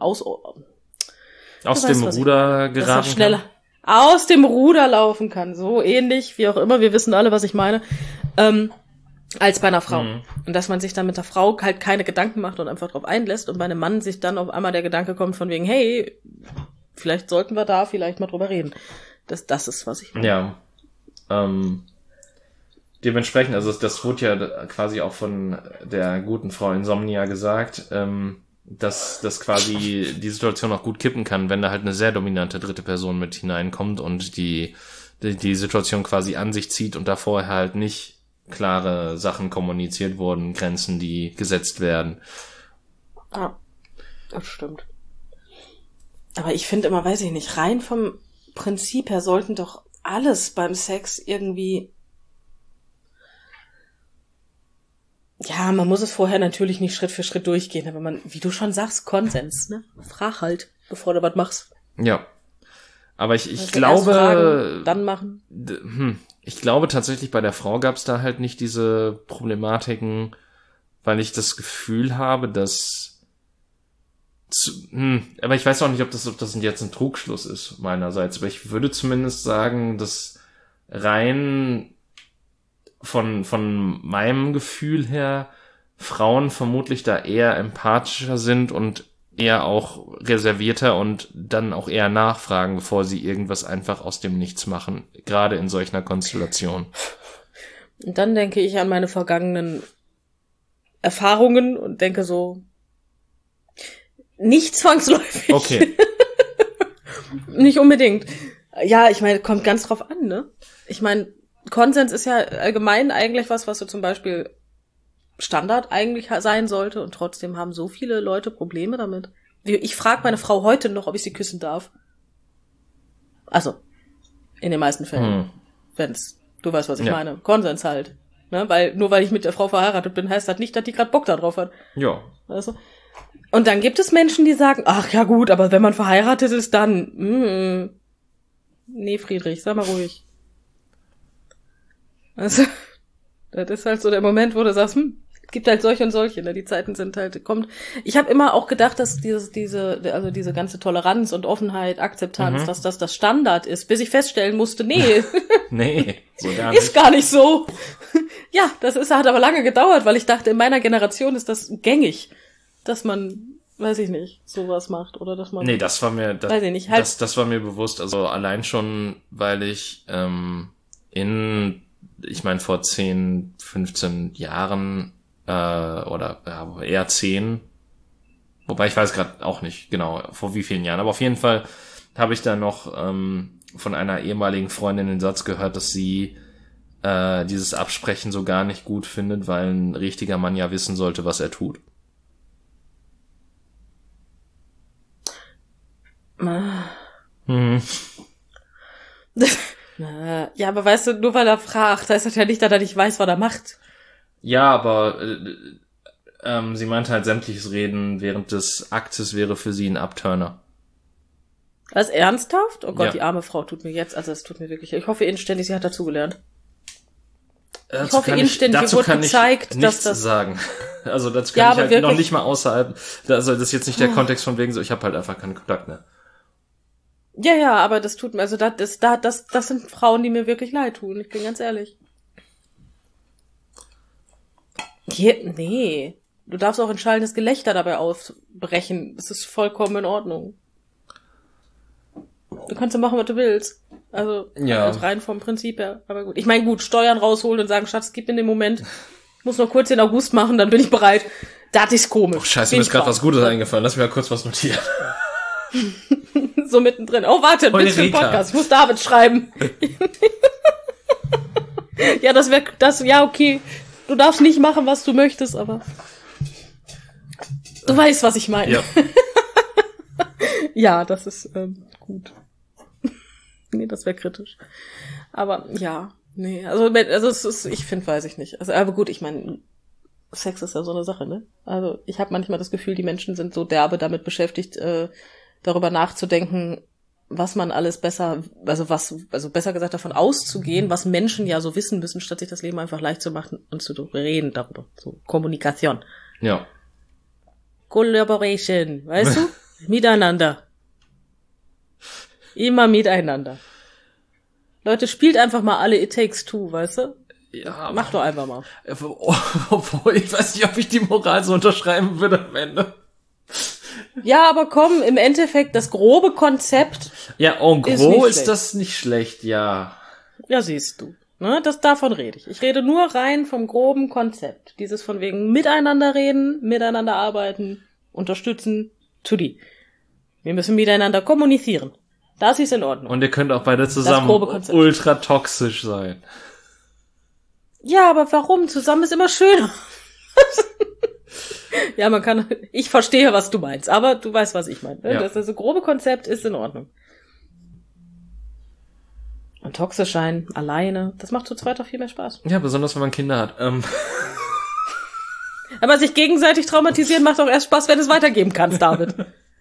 geraten kann. Aus dem Ruder laufen kann. So ähnlich, wie auch immer, wir wissen alle, was ich meine, als bei einer Frau. Und dass man sich dann mit der Frau halt keine Gedanken macht und einfach drauf einlässt und bei einem Mann sich dann auf einmal der Gedanke kommt von wegen, hey, vielleicht sollten wir da vielleicht mal drüber reden. Das ist, was ich meine. Ja. Dementsprechend, also das wurde ja quasi auch von der guten Frau Insomnia gesagt, dass quasi die Situation auch gut kippen kann, wenn da halt eine sehr dominante dritte Person mit hineinkommt und die Situation quasi an sich zieht und da vorher halt nicht klare Sachen kommuniziert wurden, Grenzen, die gesetzt werden. Ah, das stimmt. Aber ich finde immer, weiß ich nicht, rein vom Prinzip her sollten doch alles beim Sex irgendwie... Ja, man muss es vorher natürlich nicht Schritt für Schritt durchgehen, aber man, wie du schon sagst, Konsens, ne? Frag halt, bevor du was machst. Ja. Aber ich glaube... Erst fragen, dann machen. Ich glaube tatsächlich, bei der Frau gab es da halt nicht diese Problematiken, weil ich das Gefühl habe, dass... aber ich weiß auch nicht, ob das jetzt ein Trugschluss ist meinerseits, aber ich würde zumindest sagen, dass rein von meinem Gefühl her Frauen vermutlich da eher empathischer sind und eher auch reservierter und dann auch eher nachfragen, bevor sie irgendwas einfach aus dem Nichts machen, gerade in solch einer Konstellation. Und dann denke ich an meine vergangenen Erfahrungen und denke so, nicht zwangsläufig. Okay. Nicht unbedingt. Ja, ich meine, kommt ganz drauf an, ne? Ich meine, Konsens ist ja allgemein eigentlich was so zum Beispiel Standard eigentlich sein sollte und trotzdem haben so viele Leute Probleme damit. Ich frage meine Frau heute noch, ob ich sie küssen darf. Also, in den meisten Fällen. Du weißt, was ich meine. Konsens halt. Ne? Weil ich mit der Frau verheiratet bin, heißt das nicht, dass die gerade Bock da drauf hat. Ja. Also, und dann gibt es Menschen, die sagen, ach ja gut, aber wenn man verheiratet ist, dann, nee, Friedrich, sag mal ruhig. Also, das ist halt so der Moment, wo du sagst, gibt halt solche und solche, ne? Die Zeiten sind halt, ich habe immer auch gedacht, dass diese ganze Toleranz und Offenheit, Akzeptanz, dass das Standard ist, bis ich feststellen musste, nee. Nee, so gar nicht. Ist gar nicht so. Ja, hat aber lange gedauert, weil ich dachte, in meiner Generation ist das gängig, dass man, weiß ich nicht, sowas macht oder dass man. Nee, das war mir, weiß ich nicht, halt. Das war mir bewusst, also allein schon, weil ich ich meine vor 10, 15 Jahren oder eher 10, wobei ich weiß gerade auch nicht genau vor wie vielen Jahren, aber auf jeden Fall habe ich da noch von einer ehemaligen Freundin den Satz gehört, dass sie dieses Absprechen so gar nicht gut findet, weil ein richtiger Mann ja wissen sollte, was er tut. Ja, aber weißt du, nur weil er fragt, heißt das ja nicht, dass er nicht weiß, was er macht. Ja, aber sie meinte halt, sämtliches Reden während des Aktes wäre für sie ein Abturner. Was, ernsthaft? Oh Gott, Ja. Die arme Frau tut mir jetzt, also es tut mir wirklich, ich hoffe inständig, sie hat dazugelernt. Ich hoffe inständig, ihr wurde gezeigt, dass das sagen. Also dazu Ja, kann ich halt wirklich. noch nicht mal außerhalb, also das ist jetzt nicht der Kontext von wegen so, ich habe halt einfach keinen Kontakt mehr. Ja, aber das tut mir, also das sind Frauen, die mir wirklich leid tun, ich bin ganz ehrlich. Nee, du darfst auch ein schallendes Gelächter dabei ausbrechen, das ist vollkommen in Ordnung. Du kannst ja machen, was du willst. Also, Ja. also rein vom Prinzip her, aber gut. Ich meine, gut, Steuern rausholen und sagen, Schatz, gib mir den Moment, ich muss noch kurz den August machen, dann bin ich bereit. Das ist komisch. Oh, scheiße, Bin mir ist ich gerade drauf. was Gutes eingefallen, lass mich mal kurz was notieren. So mittendrin. Oh, warte, ein bisschen Eureka. Podcast. Ich muss David schreiben. Ja, ja, okay. Du darfst nicht machen, was du möchtest, aber du weißt, was ich meine. Ja. Ja, das ist gut. Nee, das wäre kritisch. Aber ja, nee, also es ist, ich finde, weiß ich nicht. Also, aber gut, ich meine, Sex ist ja so eine Sache, ne? Also ich habe manchmal das Gefühl, die Menschen sind so derbe damit beschäftigt, darüber nachzudenken, was man alles besser gesagt davon auszugehen, was Menschen ja so wissen müssen, statt sich das Leben einfach leicht zu machen und zu reden darüber. So Kommunikation. Ja. Collaboration, weißt du? Miteinander. Immer miteinander. Leute, spielt einfach mal alle It Takes Two, weißt du? Ja, Mach doch einfach mal. obwohl, ich weiß nicht, ob ich die Moral so unterschreiben würde am Ende. Ja, aber komm, im Endeffekt, das grobe Konzept, Ja, en Ist gros nicht ist schlecht. das nicht schlecht, ja. ja, siehst du. Ne, davon rede ich. Ich rede nur rein vom groben Konzept. Dieses von wegen miteinander reden, miteinander arbeiten, unterstützen, Tutti. Wir müssen miteinander kommunizieren. Das ist in Ordnung. Und ihr könnt auch beide zusammen grobe Konzept. ultra toxisch sein. Ja, aber warum? Zusammen ist immer schöner. Ja, ich verstehe, was du meinst, aber du weißt, was ich meine. Ne? Ja. Das grobe Konzept ist in Ordnung. Und toxisch sein, alleine, das macht zu zweit auch viel mehr Spaß. Ja, besonders wenn man Kinder hat. Aber sich gegenseitig traumatisieren macht auch erst Spaß, wenn du es weitergeben kannst, David.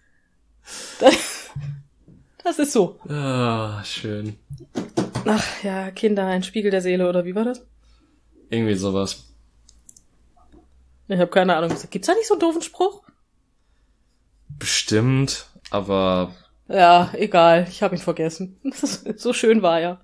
Das ist so. Ah, schön. Ach ja, Kinder, ein Spiegel der Seele, oder wie war das? Irgendwie sowas. Ich habe keine Ahnung. Gibt's da nicht so einen doofen Spruch? Bestimmt, aber Ja, egal. Ich habe ihn vergessen. So schön war er.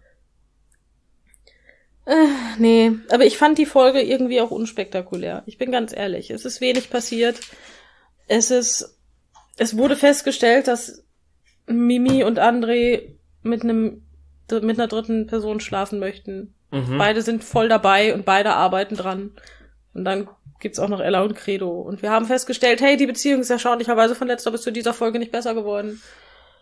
Nee, aber ich fand die Folge irgendwie auch unspektakulär. Ich bin ganz ehrlich. Es ist wenig passiert. Es wurde festgestellt, dass Mimi und André mit einer dritten Person schlafen möchten. Beide sind voll dabei und beide arbeiten dran. Und dann gibt's auch noch Ella und Credo. Und wir haben festgestellt, hey, die Beziehung ist erstaunlicherweise von letzter bis zu dieser Folge nicht besser geworden.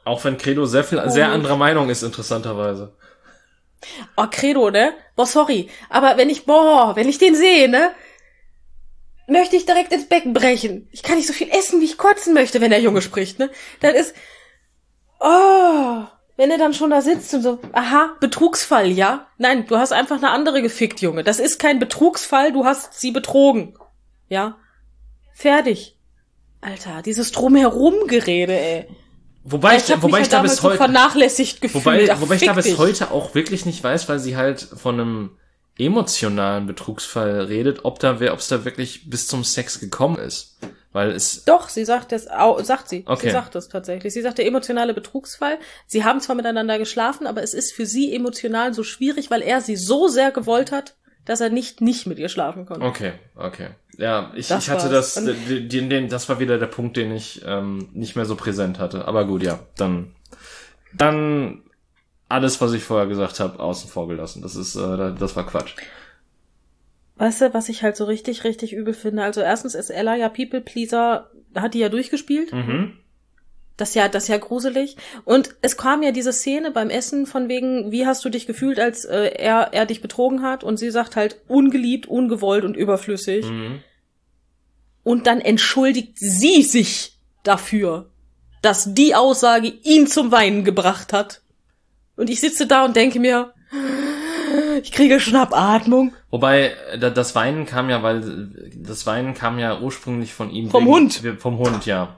Auch wenn Credo sehr anderer Meinung ist, interessanterweise. Oh, Credo, ne? Boah, sorry. Aber wenn ich den sehe, ne? Möchte ich direkt ins Becken brechen. Ich kann nicht so viel essen, wie ich kotzen möchte, wenn der Junge spricht, ne? Dann ist, wenn er dann schon da sitzt und so, aha, Betrugsfall, ja? Nein, du hast einfach eine andere gefickt, Junge. Das ist kein Betrugsfall, du hast sie betrogen. Ja? Fertig. Alter, dieses Drumherum-Gerede, ey. Wobei ich da bis heute vernachlässigt gefühlt. Wobei ich da bis heute auch wirklich nicht weiß, weil sie halt von einem emotionalen Betrugsfall redet, ob es da wirklich bis zum Sex gekommen ist. Weil es... Doch, sie sagt es, sagt sie. Okay. Sie sagt es tatsächlich. Sie sagt, der emotionale Betrugsfall. Sie haben zwar miteinander geschlafen, aber es ist für sie emotional so schwierig, weil er sie so sehr gewollt hat, dass er nicht mit ihr schlafen konnte. Okay. Ja, ich hatte das war wieder der Punkt, den ich nicht mehr so präsent hatte. Aber gut, ja, dann alles, was ich vorher gesagt habe, außen vor gelassen. Das war Quatsch. Weißt du, was ich halt so richtig, richtig übel finde? Also erstens ist Ella ja People Pleaser, hat die ja durchgespielt. Mhm. Das ist ja gruselig. Und es kam ja diese Szene beim Essen von wegen, wie hast du dich gefühlt, als er dich betrogen hat? Und sie sagt halt, ungeliebt, ungewollt und überflüssig. Mhm. Und dann entschuldigt sie sich dafür, dass die Aussage ihn zum Weinen gebracht hat. Und ich sitze da und denke mir, ich kriege Schnappatmung. Wobei, das Weinen kam ja ursprünglich von ihm. Vom Hund. Vom Hund, ja.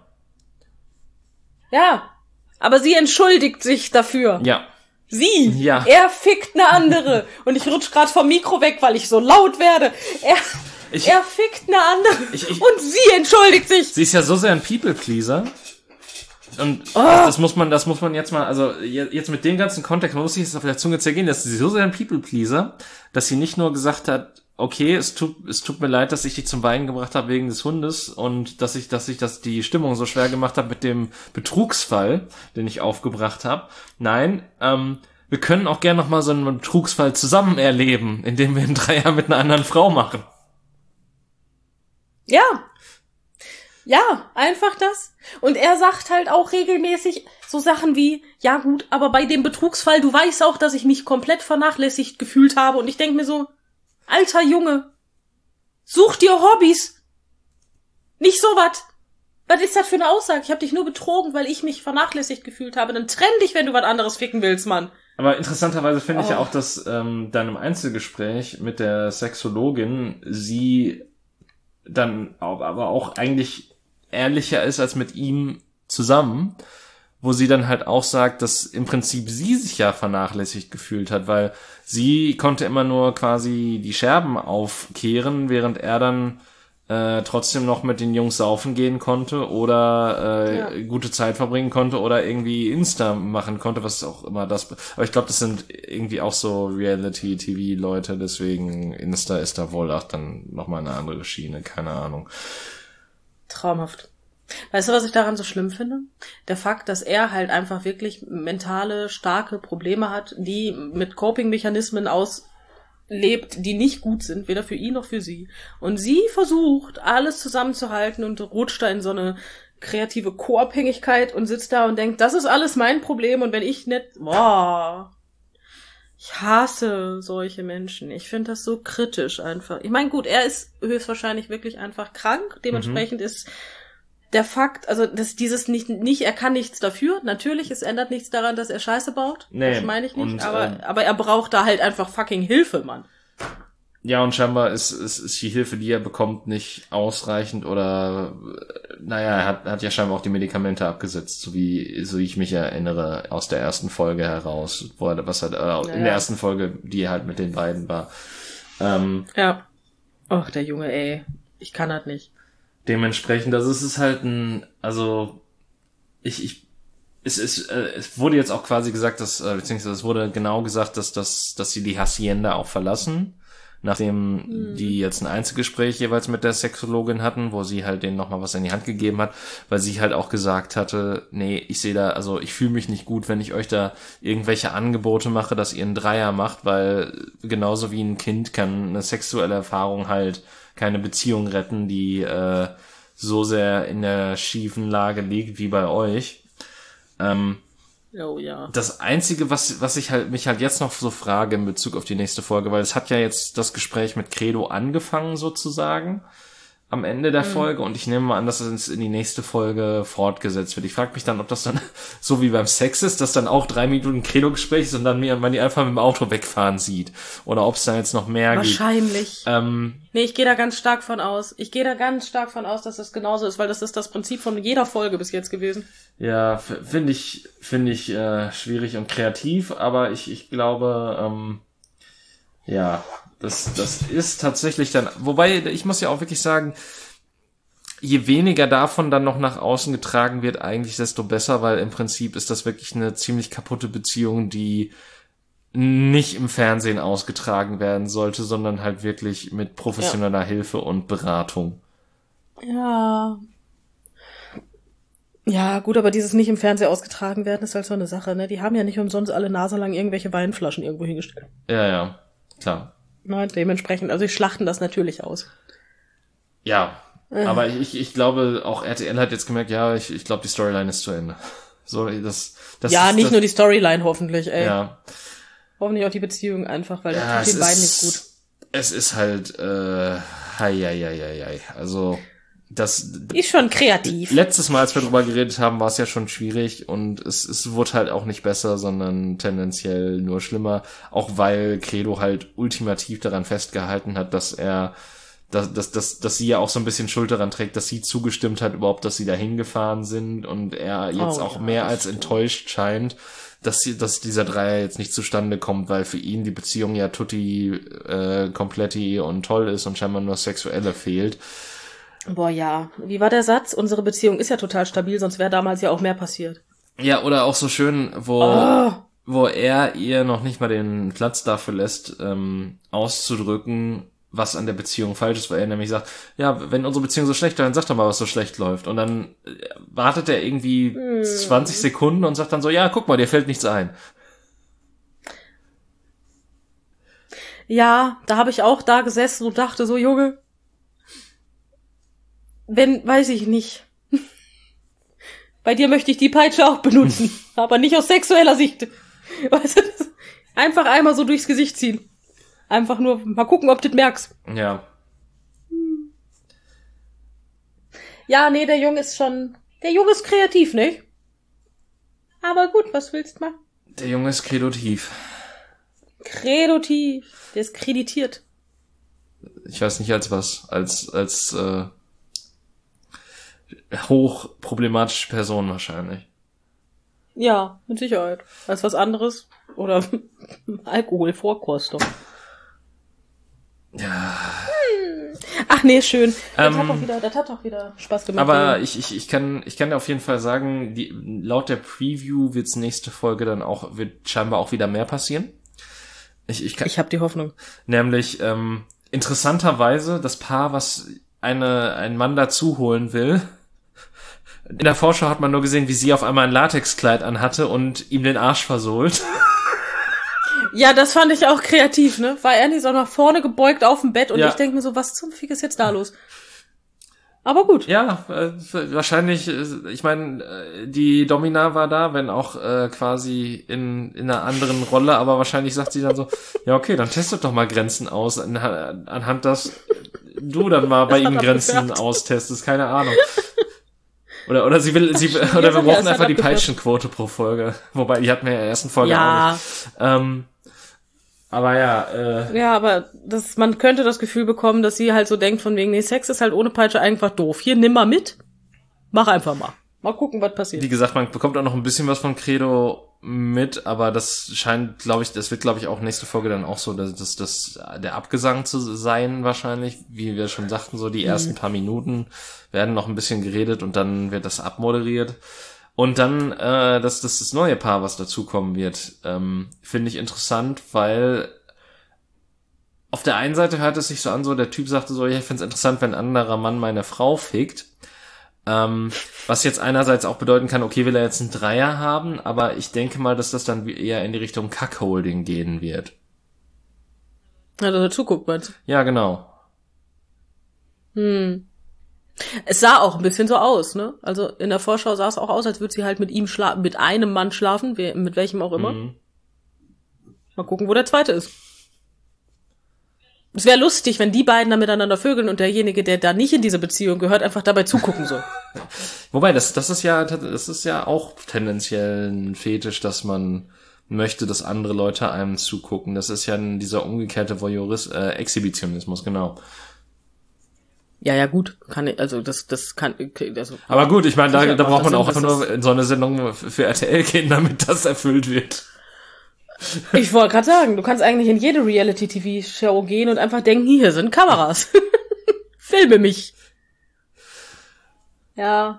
Ja, aber sie entschuldigt sich dafür. Ja. Sie, ja. Er fickt eine andere. Und ich rutsch gerade vom Mikro weg, weil ich so laut werde. Er fickt eine andere. Und sie entschuldigt sich. Sie ist ja so sehr ein People-Pleaser. Und das muss man jetzt mal, also jetzt mit dem ganzen Kontext, man muss sich jetzt auf der Zunge zergehen, dass sie so sehr ein People-Pleaser, dass sie nicht nur gesagt hat, okay, es tut mir leid, dass ich dich zum Weinen gebracht habe wegen des Hundes und dass ich die Stimmung so schwer gemacht habe mit dem Betrugsfall, den ich aufgebracht habe. Nein, wir können auch gerne noch mal so einen Betrugsfall zusammen erleben, indem wir einen Dreier mit einer anderen Frau machen. Ja, einfach das. Und er sagt halt auch regelmäßig so Sachen wie, ja gut, aber bei dem Betrugsfall, du weißt auch, dass ich mich komplett vernachlässigt gefühlt habe. Und ich denk mir so, alter Junge, such dir Hobbys. Nicht sowas. Was ist das für eine Aussage? Ich habe dich nur betrogen, weil ich mich vernachlässigt gefühlt habe. Dann trenn dich, wenn du was anderes ficken willst, Mann. Aber interessanterweise finde ich ja auch, dass dann im Einzelgespräch mit der Sexologin sie dann aber auch eigentlich ehrlicher ist als mit ihm zusammen, wo sie dann halt auch sagt, dass im Prinzip sie sich ja vernachlässigt gefühlt hat, weil sie konnte immer nur quasi die Scherben aufkehren, während er dann trotzdem noch mit den Jungs saufen gehen konnte oder gute Zeit verbringen konnte oder irgendwie Insta machen konnte, was auch immer das... Aber ich glaube, das sind irgendwie auch so Reality-TV-Leute, deswegen Insta ist da wohl auch dann nochmal eine andere Schiene, keine Ahnung. Traumhaft. Weißt du, was ich daran so schlimm finde? Der Fakt, dass er halt einfach wirklich mentale, starke Probleme hat, die mit Coping-Mechanismen auslebt, die nicht gut sind, weder für ihn noch für sie. Und sie versucht, alles zusammenzuhalten und rutscht da in so eine kreative Co-Abhängigkeit und sitzt da und denkt, das ist alles mein Problem und wenn ich nicht... Ich hasse solche Menschen. Ich finde das so kritisch einfach. Ich meine, gut, er ist höchstwahrscheinlich wirklich einfach krank. Dementsprechend ist der Fakt, also dass dieses nicht, er kann nichts dafür. Natürlich, es ändert nichts daran, dass er Scheiße baut. Nee, das meine ich nicht. und, aber er braucht da halt einfach fucking Hilfe, Mann. Ja, und scheinbar ist die Hilfe, die er bekommt, nicht ausreichend oder er hat ja scheinbar auch die Medikamente abgesetzt, so wie ich mich erinnere aus der ersten Folge heraus, in der ersten Folge, die halt mit den beiden war. Ja. Och, der Junge, ey. Ich kann das nicht. Dementsprechend, also es ist halt es wurde jetzt auch quasi gesagt, beziehungsweise es wurde genau gesagt, dass sie die Hacienda auch verlassen, nachdem die jetzt ein Einzelgespräch jeweils mit der Sexologin hatten, wo sie halt denen nochmal was in die Hand gegeben hat, weil sie halt auch gesagt hatte, nee, ich fühle mich nicht gut, wenn ich euch da irgendwelche Angebote mache, dass ihr einen Dreier macht, weil genauso wie ein Kind kann eine sexuelle Erfahrung halt keine Beziehung retten, die so sehr in der schiefen Lage liegt wie bei euch. Oh ja. Das Einzige, was ich mich halt jetzt noch so frage in Bezug auf die nächste Folge, weil es hat ja jetzt das Gespräch mit Credo angefangen sozusagen am Ende der Folge und ich nehme mal an, dass es in die nächste Folge fortgesetzt wird. Ich frage mich dann, ob das dann so wie beim Sex ist, dass dann auch 3 Minuten Credo-Gespräch ist und dann man die einfach mit dem Auto wegfahren sieht. Oder ob es dann jetzt noch mehr Wahrscheinlich. gibt. Nee, ich gehe da ganz stark von aus. Dass das genauso ist, weil das ist das Prinzip von jeder Folge bis jetzt gewesen. Ja, finde ich schwierig und kreativ, aber ich glaube, ja, das ist tatsächlich dann, wobei ich muss ja auch wirklich sagen, je weniger davon dann noch nach außen getragen wird, eigentlich desto besser, weil im Prinzip ist das wirklich eine ziemlich kaputte Beziehung, die nicht im Fernsehen ausgetragen werden sollte, sondern halt wirklich mit professioneller Hilfe und Beratung. Ja. Ja, gut, aber dieses nicht im Fernsehen ausgetragen werden ist halt so eine Sache, ne? Die haben ja nicht umsonst alle Nase lang irgendwelche Weinflaschen irgendwo hingestellt. Ja, klar. Na, dementsprechend, also ich schlachten das natürlich aus. Ja, aber ich glaube, auch RTL hat jetzt gemerkt, ja, ich glaube, die Storyline ist zu Ende. So, das ja, ist nicht das, nur die Storyline hoffentlich, ey. Ja. Hoffentlich auch die Beziehung einfach, weil Ja, das tut den beiden nicht gut. Es ist halt, also, das Ist schon kreativ. letztes Mal, als wir drüber geredet haben, war es ja schon schwierig und es wurde halt auch nicht besser, sondern tendenziell nur schlimmer, auch weil Credo halt ultimativ daran festgehalten hat, dass sie ja auch so ein bisschen Schuld daran trägt, dass sie zugestimmt hat überhaupt, dass sie da hingefahren sind und er jetzt auch mehr als enttäuscht scheint, dass dieser Dreier jetzt nicht zustande kommt, weil für ihn die Beziehung ja tutti kompletti und toll ist und scheinbar nur Sexuelle fehlt. Boah, ja. Wie war der Satz? Unsere Beziehung ist ja total stabil, sonst wäre damals ja auch mehr passiert. Ja, oder auch so schön, wo er ihr noch nicht mal den Platz dafür lässt, auszudrücken, was an der Beziehung falsch ist, weil er nämlich sagt, ja, wenn unsere Beziehung so schlecht läuft, dann sag doch mal, was so schlecht läuft. Und dann wartet er irgendwie 20 Sekunden und sagt dann so, ja, guck mal, dir fällt nichts ein. Ja, da habe ich auch da gesessen und dachte so, Junge, weiß ich nicht. Bei dir möchte ich die Peitsche auch benutzen, aber nicht aus sexueller Sicht. Weißt du, einfach einmal so durchs Gesicht ziehen. Einfach nur mal gucken, ob du das merkst. Ja. Ja, nee, der Junge ist kreativ, nicht? Aber gut, was willst du machen? Der Junge ist kreativ. Kreativ. Der ist kreditiert. Ich weiß nicht als was, als hochproblematische Person wahrscheinlich. Ja, mit Sicherheit. Als was anderes. Oder Alkoholvorkostung. Ja. Ach nee, schön. Das hat doch wieder Spaß gemacht. Aber ich kann dir auf jeden Fall sagen, laut der Preview wird scheinbar auch wieder mehr passieren. Ich habe die Hoffnung. Nämlich, interessanterweise, das Paar, was einen Mann dazu holen will, in der Vorschau hat man nur gesehen, wie sie auf einmal ein Latexkleid anhatte und ihm den Arsch versohlt. Ja, das fand ich auch kreativ, ne? War er nicht so nach vorne gebeugt auf dem Bett und ich denke mir so, was zum Fick ist jetzt da los? Aber gut. Ja, wahrscheinlich, ich meine, die Domina war da, wenn auch quasi in einer anderen Rolle, aber wahrscheinlich sagt sie dann so, ja okay, dann testet doch mal Grenzen aus, anhand dass du dann mal bei ihm Grenzen austestest, keine Ahnung. Oder wir brauchen einfach die Peitschenquote pro Folge, wobei die hatten wir in der ersten Folge auch nicht. Aber ja. Ja, aber man könnte das Gefühl bekommen, dass sie halt so denkt von wegen, nee, Sex ist halt ohne Peitsche einfach doof. Hier, nimm mal mit. Mach einfach mal. Mal gucken, was passiert. Wie gesagt, man bekommt auch noch ein bisschen was von Credo mit, aber das wird, glaube ich, auch nächste Folge dann auch so, dass der Abgesang zu sein wahrscheinlich. Wie wir schon sagten, so die ersten paar Minuten werden noch ein bisschen geredet und dann wird das abmoderiert. Und dann das neue Paar, was dazukommen wird, finde ich interessant, weil auf der einen Seite hört es sich so an, so der Typ sagte so, ja, ich finde es interessant, wenn ein anderer Mann meine Frau fickt. Was jetzt einerseits auch bedeuten kann, okay, will er jetzt einen Dreier haben, aber ich denke mal, dass das dann eher in die Richtung Cuckolding gehen wird. Ja, dazu guckt man. Ja, genau. Es sah auch ein bisschen so aus, ne? Also in der Vorschau sah es auch aus, als würde sie halt mit ihm mit einem Mann schlafen, mit welchem auch immer. Mal gucken, wo der zweite ist. Es wäre lustig, wenn die beiden da miteinander vögeln und derjenige, der da nicht in diese Beziehung gehört, einfach dabei zugucken soll. Wobei, das ist ja auch tendenziell ein Fetisch, dass man möchte, dass andere Leute einem zugucken. Das ist ja dieser umgekehrte Exhibitionismus, genau. Ja, gut. Also. Aber gut, ich meine, da braucht man auch einfach nur in so eine Sendung für RTL gehen, damit das erfüllt wird. Ich wollte gerade sagen, du kannst eigentlich in jede Reality-TV-Show gehen und einfach denken, hier sind Kameras. Filme mich. Ja.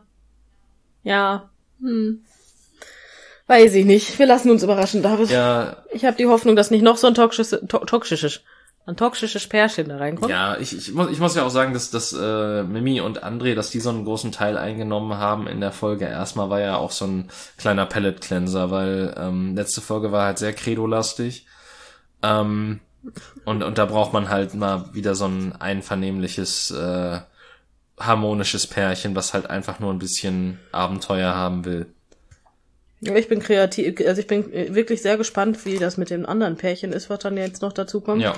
Weiß ich nicht. Wir lassen uns überraschen, David. Ja. Ich habe die Hoffnung, dass nicht noch so ein toxisches Pärchen da reinkommt. Ja, ich muss ja auch sagen, dass Mimi und André, dass die so einen großen Teil eingenommen haben in der Folge. Erstmal war ja auch so ein kleiner Palette-Cleanser, weil letzte Folge war halt sehr credo-lastig. Und da braucht man halt mal wieder so ein einvernehmliches, harmonisches Pärchen, was halt einfach nur ein bisschen Abenteuer haben will. Ich bin kreativ, also ich bin wirklich sehr gespannt, wie das mit dem anderen Pärchen ist, was dann jetzt noch dazu kommt. Ja.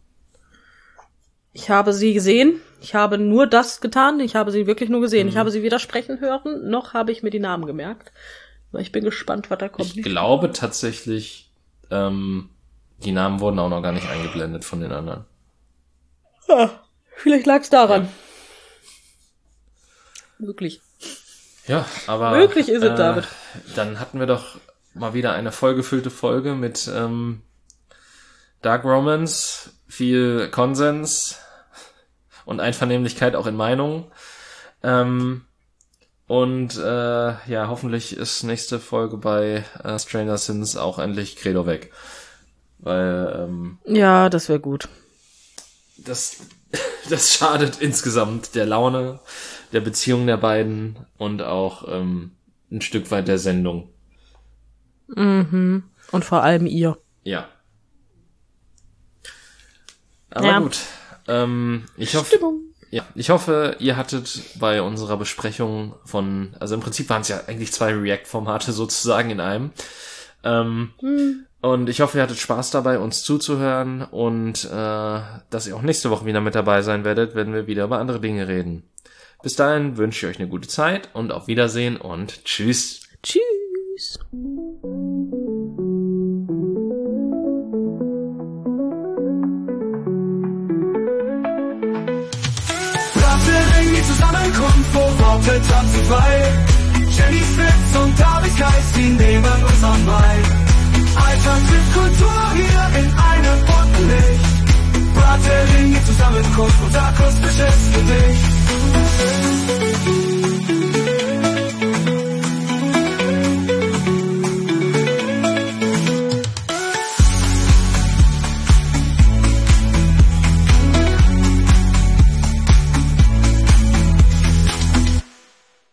Ich habe sie gesehen, ich habe nur das getan, ich habe sie wirklich nur gesehen. Ich habe sie weder sprechen hören, noch habe ich mir die Namen gemerkt. Aber ich bin gespannt, was da kommt. Ich glaube tatsächlich, die Namen wurden auch noch gar nicht eingeblendet von den anderen. Ja, vielleicht lag es daran. Ja. Wirklich. Ja, aber möglich ist es, David. Dann hatten wir doch mal wieder eine vollgefüllte Folge mit Dark Romance, viel Konsens und Einvernehmlichkeit auch in Meinungen. Hoffentlich ist nächste Folge bei Stranger Things auch endlich Credo weg. Weil ja, das wäre gut. Das schadet insgesamt der Laune, der Beziehung der beiden und auch ein Stück weit der Sendung. Mhm. Und vor allem ihr. Ja. Aber gut. Ich hoffe, ihr hattet bei unserer Besprechung also im Prinzip waren es ja eigentlich 2 React-Formate sozusagen in einem. Und ich hoffe, ihr hattet Spaß dabei, uns zuzuhören und dass ihr auch nächste Woche wieder mit dabei sein werdet, wenn wir wieder über andere Dinge reden. Bis dahin wünsche ich euch eine gute Zeit und auf Wiedersehen und tschüss. Tschüss. Ring, die Zusammenkunft, wo Worte tanzen frei. Jenny Spitz und David Geist, die nehmen uns an bei. Alltag mit Kultur